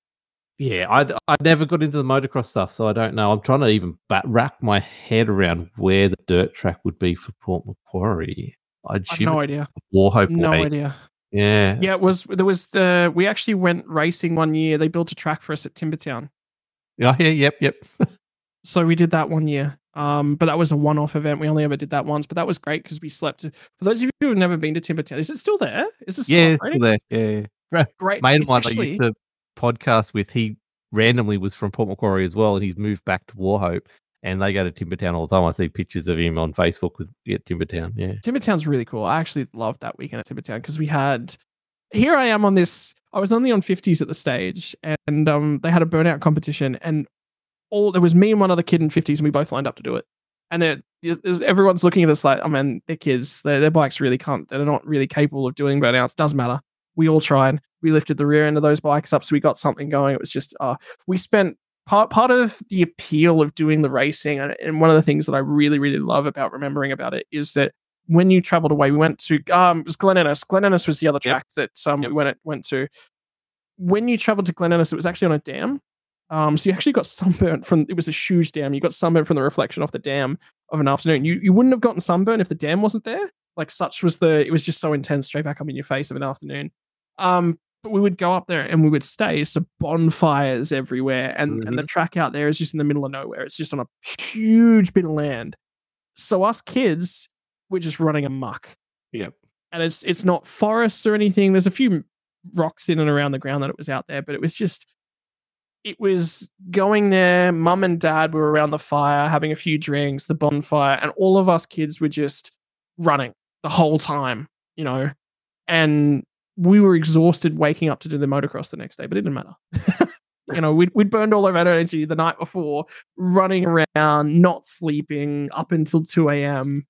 I never got into the motocross stuff, so I don't know. I'm trying to even rack my head around where the dirt track would be for Port Macquarie. I have no idea. Warhope No Way. idea. Yeah. Yeah, we actually went racing one year. They built a track for us at Timbertown. Oh, yeah, yep. So we did that one year. But that was a one-off event. We only ever did that once, but that was great because we slept. For those of you who have never been to Timbertown, is it still there? Is it still still there? Yeah. Great. Mate of mine I used to podcast with, he randomly was from Port Macquarie as well, and he's moved back to Warhope, and they go to Timbertown all the time. I see pictures of him on Facebook with Timbertown. Yeah, Timbertown's really cool. I actually loved that weekend at Timbertown because we had. Here I am on this. I was only on 50s at the stage, and they had a burnout competition, and there was me and one other kid in 50s, and we both lined up to do it. And everyone's looking at us like, oh man, they're kids. Their bikes really can't. They're not really capable of doing burnouts. Doesn't matter. We all tried. We lifted the rear end of those bikes up, so we got something going. It was just we spent part of the appeal of doing the racing, and one of the things that I really, really love about remembering about it is that when you traveled away, we went to it was Glen Ennis. Glen Ennis was the other track that we went to. When you traveled to Glen Ennis, it was actually on a dam. So you actually got sunburnt from. It was a huge dam. You got sunburnt from the reflection off the dam of an afternoon. You wouldn't have gotten sunburn if the dam wasn't there. Like such was it was just so intense, straight back up in your face of an afternoon. But we would go up there and we would stay. So bonfires everywhere, and the track out there is just in the middle of nowhere. It's just on a huge bit of land. So us kids, we're just running amok. Yep. And it's not forests or anything. There's a few rocks in and around the ground that it was out there, but it was going there. Mum and dad were around the fire, having a few drinks, the bonfire, and all of us kids were just running the whole time, and we were exhausted waking up to do the motocross the next day, but it didn't matter. We'd burned all of our energy the night before, running around, not sleeping up until 2 a.m.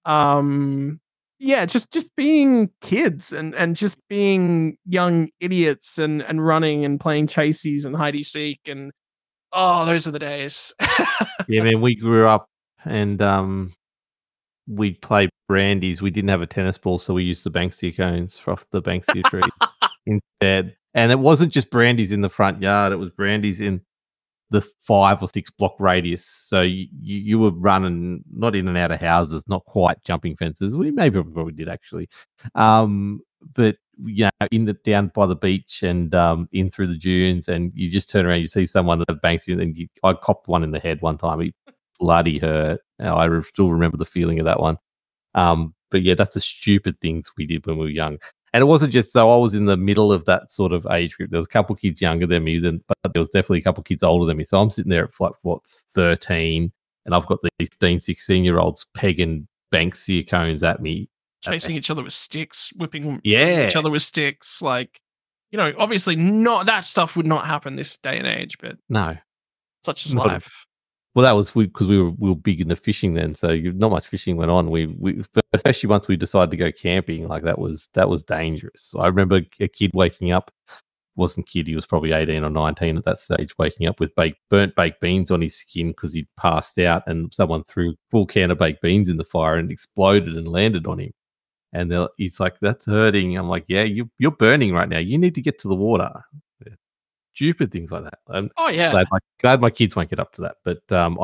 Just being kids and just being young idiots and running and playing chaseies and hide and seek, and those are the days. Yeah, man, we grew up and we'd play brandies. We didn't have a tennis ball, so we used the Banksia cones off the Banksia tree instead. And it wasn't just brandies in the front yard; it was brandies in the 5 or 6 block radius. So you were running not in and out of houses, not quite jumping fences. We probably did actually, but down by the beach and in through the dunes, and you just turn around, you see someone that banks you, and I copped one in the head one time. It bloody hurt. I still remember the feeling of that one. But yeah, that's the stupid things we did when we were young. And it wasn't just so I was in the middle of that sort of age group. There was a couple of kids younger than me, but there was definitely a couple of kids older than me. So I'm sitting there at 13, and I've got these 15, 16-year-olds pegging Banksia cones at me. Chasing each other with sticks, whipping each other with sticks. Like, obviously not that stuff would not happen this day and age, but no, such is life. Well, that was because we were big into fishing then, so not much fishing went on. We especially once we decided to go camping, like that was dangerous. So I remember a kid waking up. Wasn't kid, he was probably 18 or 19 at that stage, waking up with burnt baked beans on his skin because he'd passed out, and someone threw a full can of baked beans in the fire and exploded and landed on him. And he's like, "That's hurting." I'm like, "Yeah, you're burning right now. You need to get to the water." Stupid things like that. Glad my kids won't get up to that. But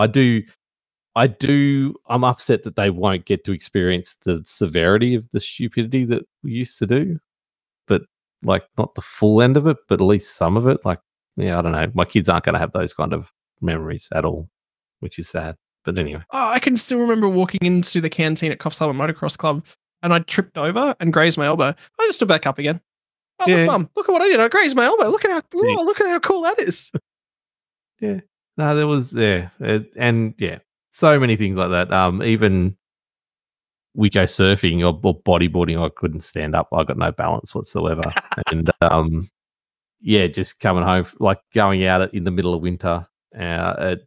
I'm upset that they won't get to experience the severity of the stupidity that we used to do. But like not the full end of it, but at least some of it. Like, yeah, I don't know. My kids aren't going to have those kind of memories at all, which is sad. But anyway. Oh, I can still remember walking into the canteen at Coffs Harbour Motocross Club, and I tripped over and grazed my elbow. I just stood back up again. Oh, yeah. Look, Mum, look at what I did. I grazed my elbow. Look at how cool that is. Yeah. No, there was, and yeah, so many things like that. Even we go surfing or bodyboarding, I couldn't stand up. I got no balance whatsoever. And just coming home, like going out in the middle of winter at,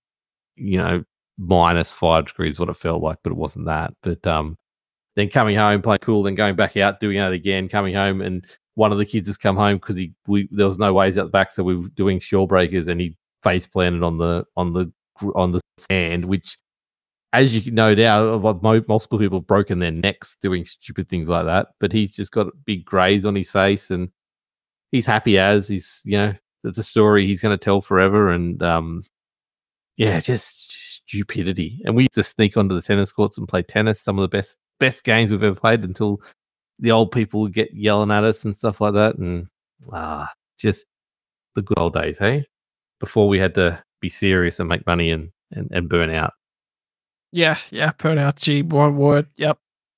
-5 degrees, what it felt like, but it wasn't that. But then coming home, playing pool, then going back out, doing it again, coming home, and one of the kids has come home because there was no waves out the back, so we were doing shore breakers, and he face planted on the sand, which, as you know now, multiple people have broken their necks doing stupid things like that. But he's just got a big graze on his face, and he's happy as he's, it's a story he's going to tell forever. And just stupidity. And we used to sneak onto the tennis courts and play tennis. Some of the best games we've ever played, until the old people would get yelling at us and stuff like that. And just the good old days, hey? Before we had to be serious and make money and burn out. Yeah, burn out. Gee, one word. Yep.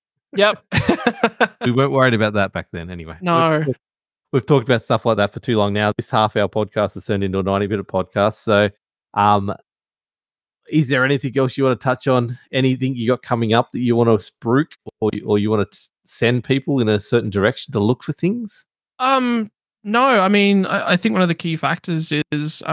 We weren't worried about that back then anyway. No. We've talked about stuff like that for too long now. This half-hour podcast has turned into a 90-minute podcast. So is there anything else you want to touch on? Anything you got coming up that you want to spruik, or you want to send people in a certain direction to look for things? No, I mean, I think one of the key factors is,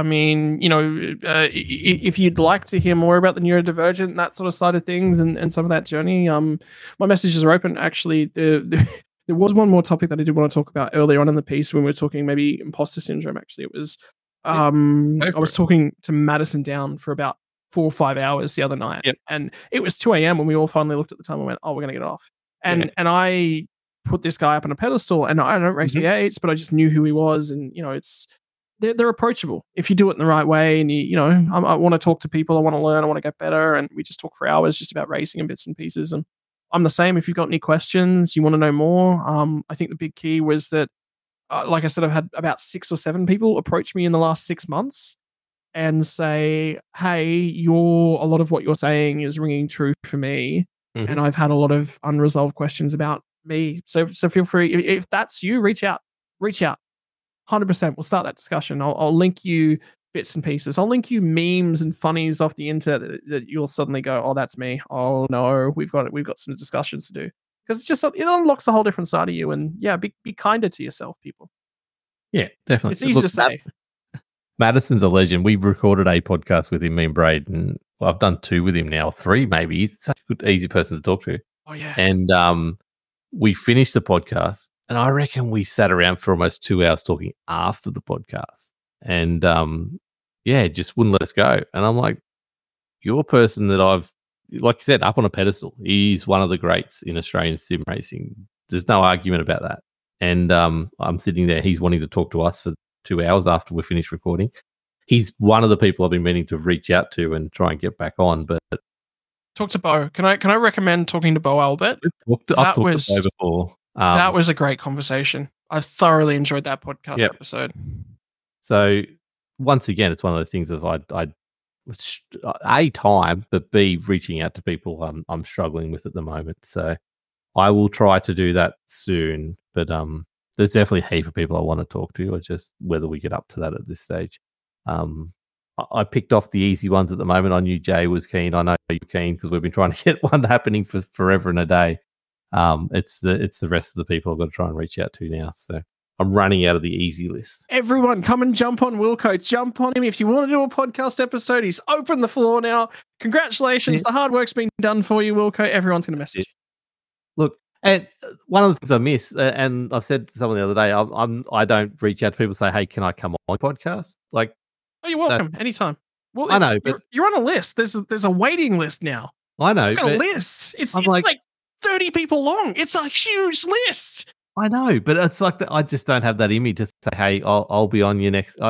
if you'd like to hear more about the neurodivergent, that sort of side of things, and some of that journey, my messages are open. Actually, there was one more topic that I did want to talk about earlier on in the piece when we were talking maybe imposter syndrome. Actually, it was, I was talking to Madison Down for about 4 or 5 hours the other night, and it was 2 a.m. when we all finally looked at the time and went, "Oh, we're going to get off." And I put this guy up on a pedestal, and I don't race V8s, but I just knew who he was, and they're approachable if you do it in the right way. And I want to talk to people, I want to learn, I want to get better, and we just talk for hours just about racing and bits and pieces. And I'm the same. If you've got any questions, you want to know more, I think the big key was that, like I said, I've had about 6 or 7 people approach me in the last 6 months and say, "Hey, a lot of what you're saying is ringing true for me." And I've had a lot of unresolved questions about me. So feel free, if that's you, reach out. 100%. We'll start that discussion. I'll link you bits and pieces. I'll link you memes and funnies off the internet that you'll suddenly go, "Oh, that's me. Oh no, we've got some discussions to do." Because it unlocks a whole different side of you. And be kinder to yourself, people. Yeah, definitely. It's easy to say. Madison's a legend. We've recorded a podcast with him, me and Braid, and I've done 2 with him now, 3 maybe. He's such a good, easy person to talk to. Oh yeah. And we finished the podcast, and I reckon we sat around for almost 2 hours talking after the podcast, and just wouldn't let us go. And I'm like, you're a person that I've, like you said, up on a pedestal. He's one of the greats in Australian sim racing. There's no argument about that. And I'm sitting there, he's wanting to talk to us for 2 hours after we finished recording. He's one of the people I've been meaning to reach out to and try and get back on. But talk to Bo. Can I recommend talking to Bo Albert? I've talked to Bo before. That was a great conversation. I thoroughly enjoyed that podcast Yep. episode. So once again, it's one of those things of A, time, but B, reaching out to people I'm struggling with at the moment. So I will try to do that soon. But there's definitely a heap of people I want to talk to, or just whether we get up to that at this stage. I picked off the easy ones at the moment. I knew Jay was keen. I know you're keen because we've been trying to get one happening for forever and a day. It's the rest of the people I've got to try and reach out to now. So I'm running out of the easy list. Everyone, come and jump on Wilco. Jump on him. If you want to do a podcast episode, he's opened the floor now. Congratulations. The hard work's been done for you, Wilco. Everyone's going to message you. Look, and one of the things I miss, and I've said to someone the other day, I don't reach out to people and say, hey, can I come on my podcast? Like, oh, you're welcome. Anytime. Well, I know, but you're on a list. There's a waiting list now. I know. You've got a list. It's like 30 people long. It's a huge list. I know, but it's like I just don't have that in me to say, hey, I'll be on your next.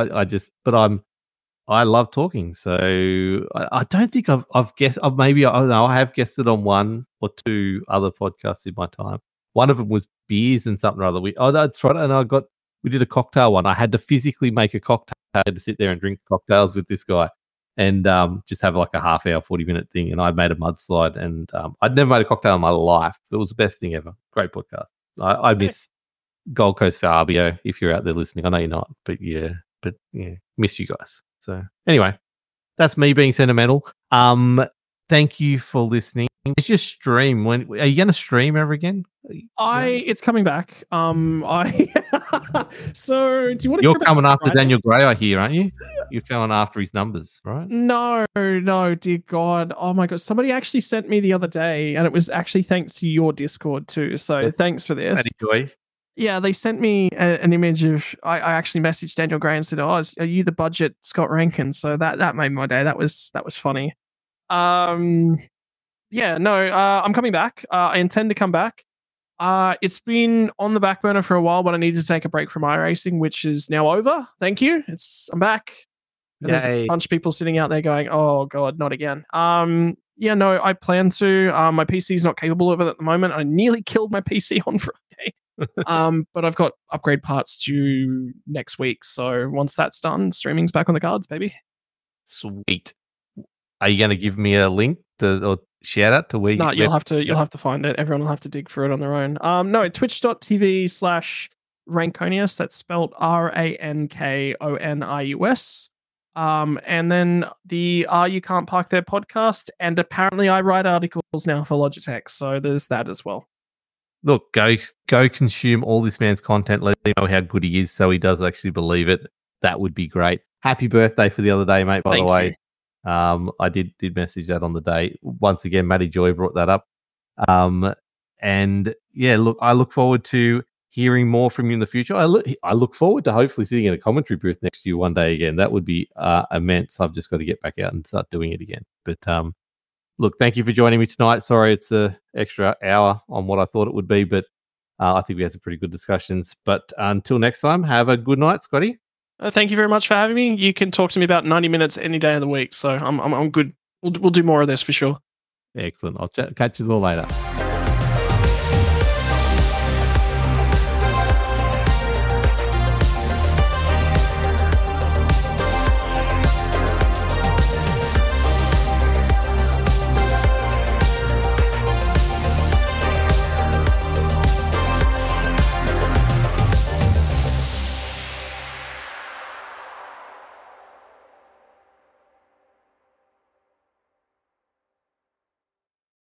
I love talking, so I don't think I've guessed. Maybe I don't know. I have guessed it on one or two other podcasts in my time. One of them was beers and something or other. That's right. And we did a cocktail one. I had to physically make a cocktail. I had to sit there and drink cocktails with this guy, and just have like a half hour, 40-minute thing. And I made a mudslide, and I'd never made a cocktail in my life. It was the best thing ever. Great podcast. I miss Gold Coast Fabio. If you're out there listening, I know you're not, but yeah, miss you guys. So anyway, that's me being sentimental. Thank you for listening. It's your stream. When are you going to stream ever again? It's coming back. So do you want to? You're coming after Daniel Gray, I hear, aren't you? You're going after his numbers, right? No, dear God. Oh my God. Somebody actually sent me the other day, and it was actually thanks to your Discord too. So thanks for this. Joy. Yeah, they sent me an image of. I actually messaged Daniel Gray and said, "Oh, are you the budget Scott Rankin?" So that made my day. That was funny. I'm coming back. I intend to come back. It's been on the back burner for a while, but I needed to take a break from iRacing, which is now over. Thank you. I'm back. There's a bunch of people sitting out there going, "Oh God, not again." I plan to. My PC is not capable of it at the moment. I nearly killed my PC on Friday. But I've got upgrade parts due next week. So once that's done, streaming's back on the cards, baby. Sweet. Are you going to give me a link or shout out to where you? No, you'll have to find it. Everyone will have to dig for it on their own. Twitch.tv/Rankonius. That's spelled RANKONIUS. And then the You Can't Park There podcast. And apparently I write articles now for Logitech. So there's that as well. Look, go consume all this man's content. Let him know how good he is so he does actually believe it. That would be great. Happy birthday for the other day, mate, by the way. I did message that on the day. Once again, Matty Joy brought that up. And yeah, look, I look forward to hearing more from you in the future. I look forward to hopefully sitting in a commentary booth next to you one day again. That would be immense. I've just got to get back out and start doing it again. But look, thank you for joining me tonight. Sorry, it's an extra hour on what I thought it would be, but I think we had some pretty good discussions. But until next time, have a good night, Scotty. Thank you very much for having me. You can talk to me about 90 minutes any day of the week, so I'm good. We'll do more of this for sure. Excellent. I'll catch you all later.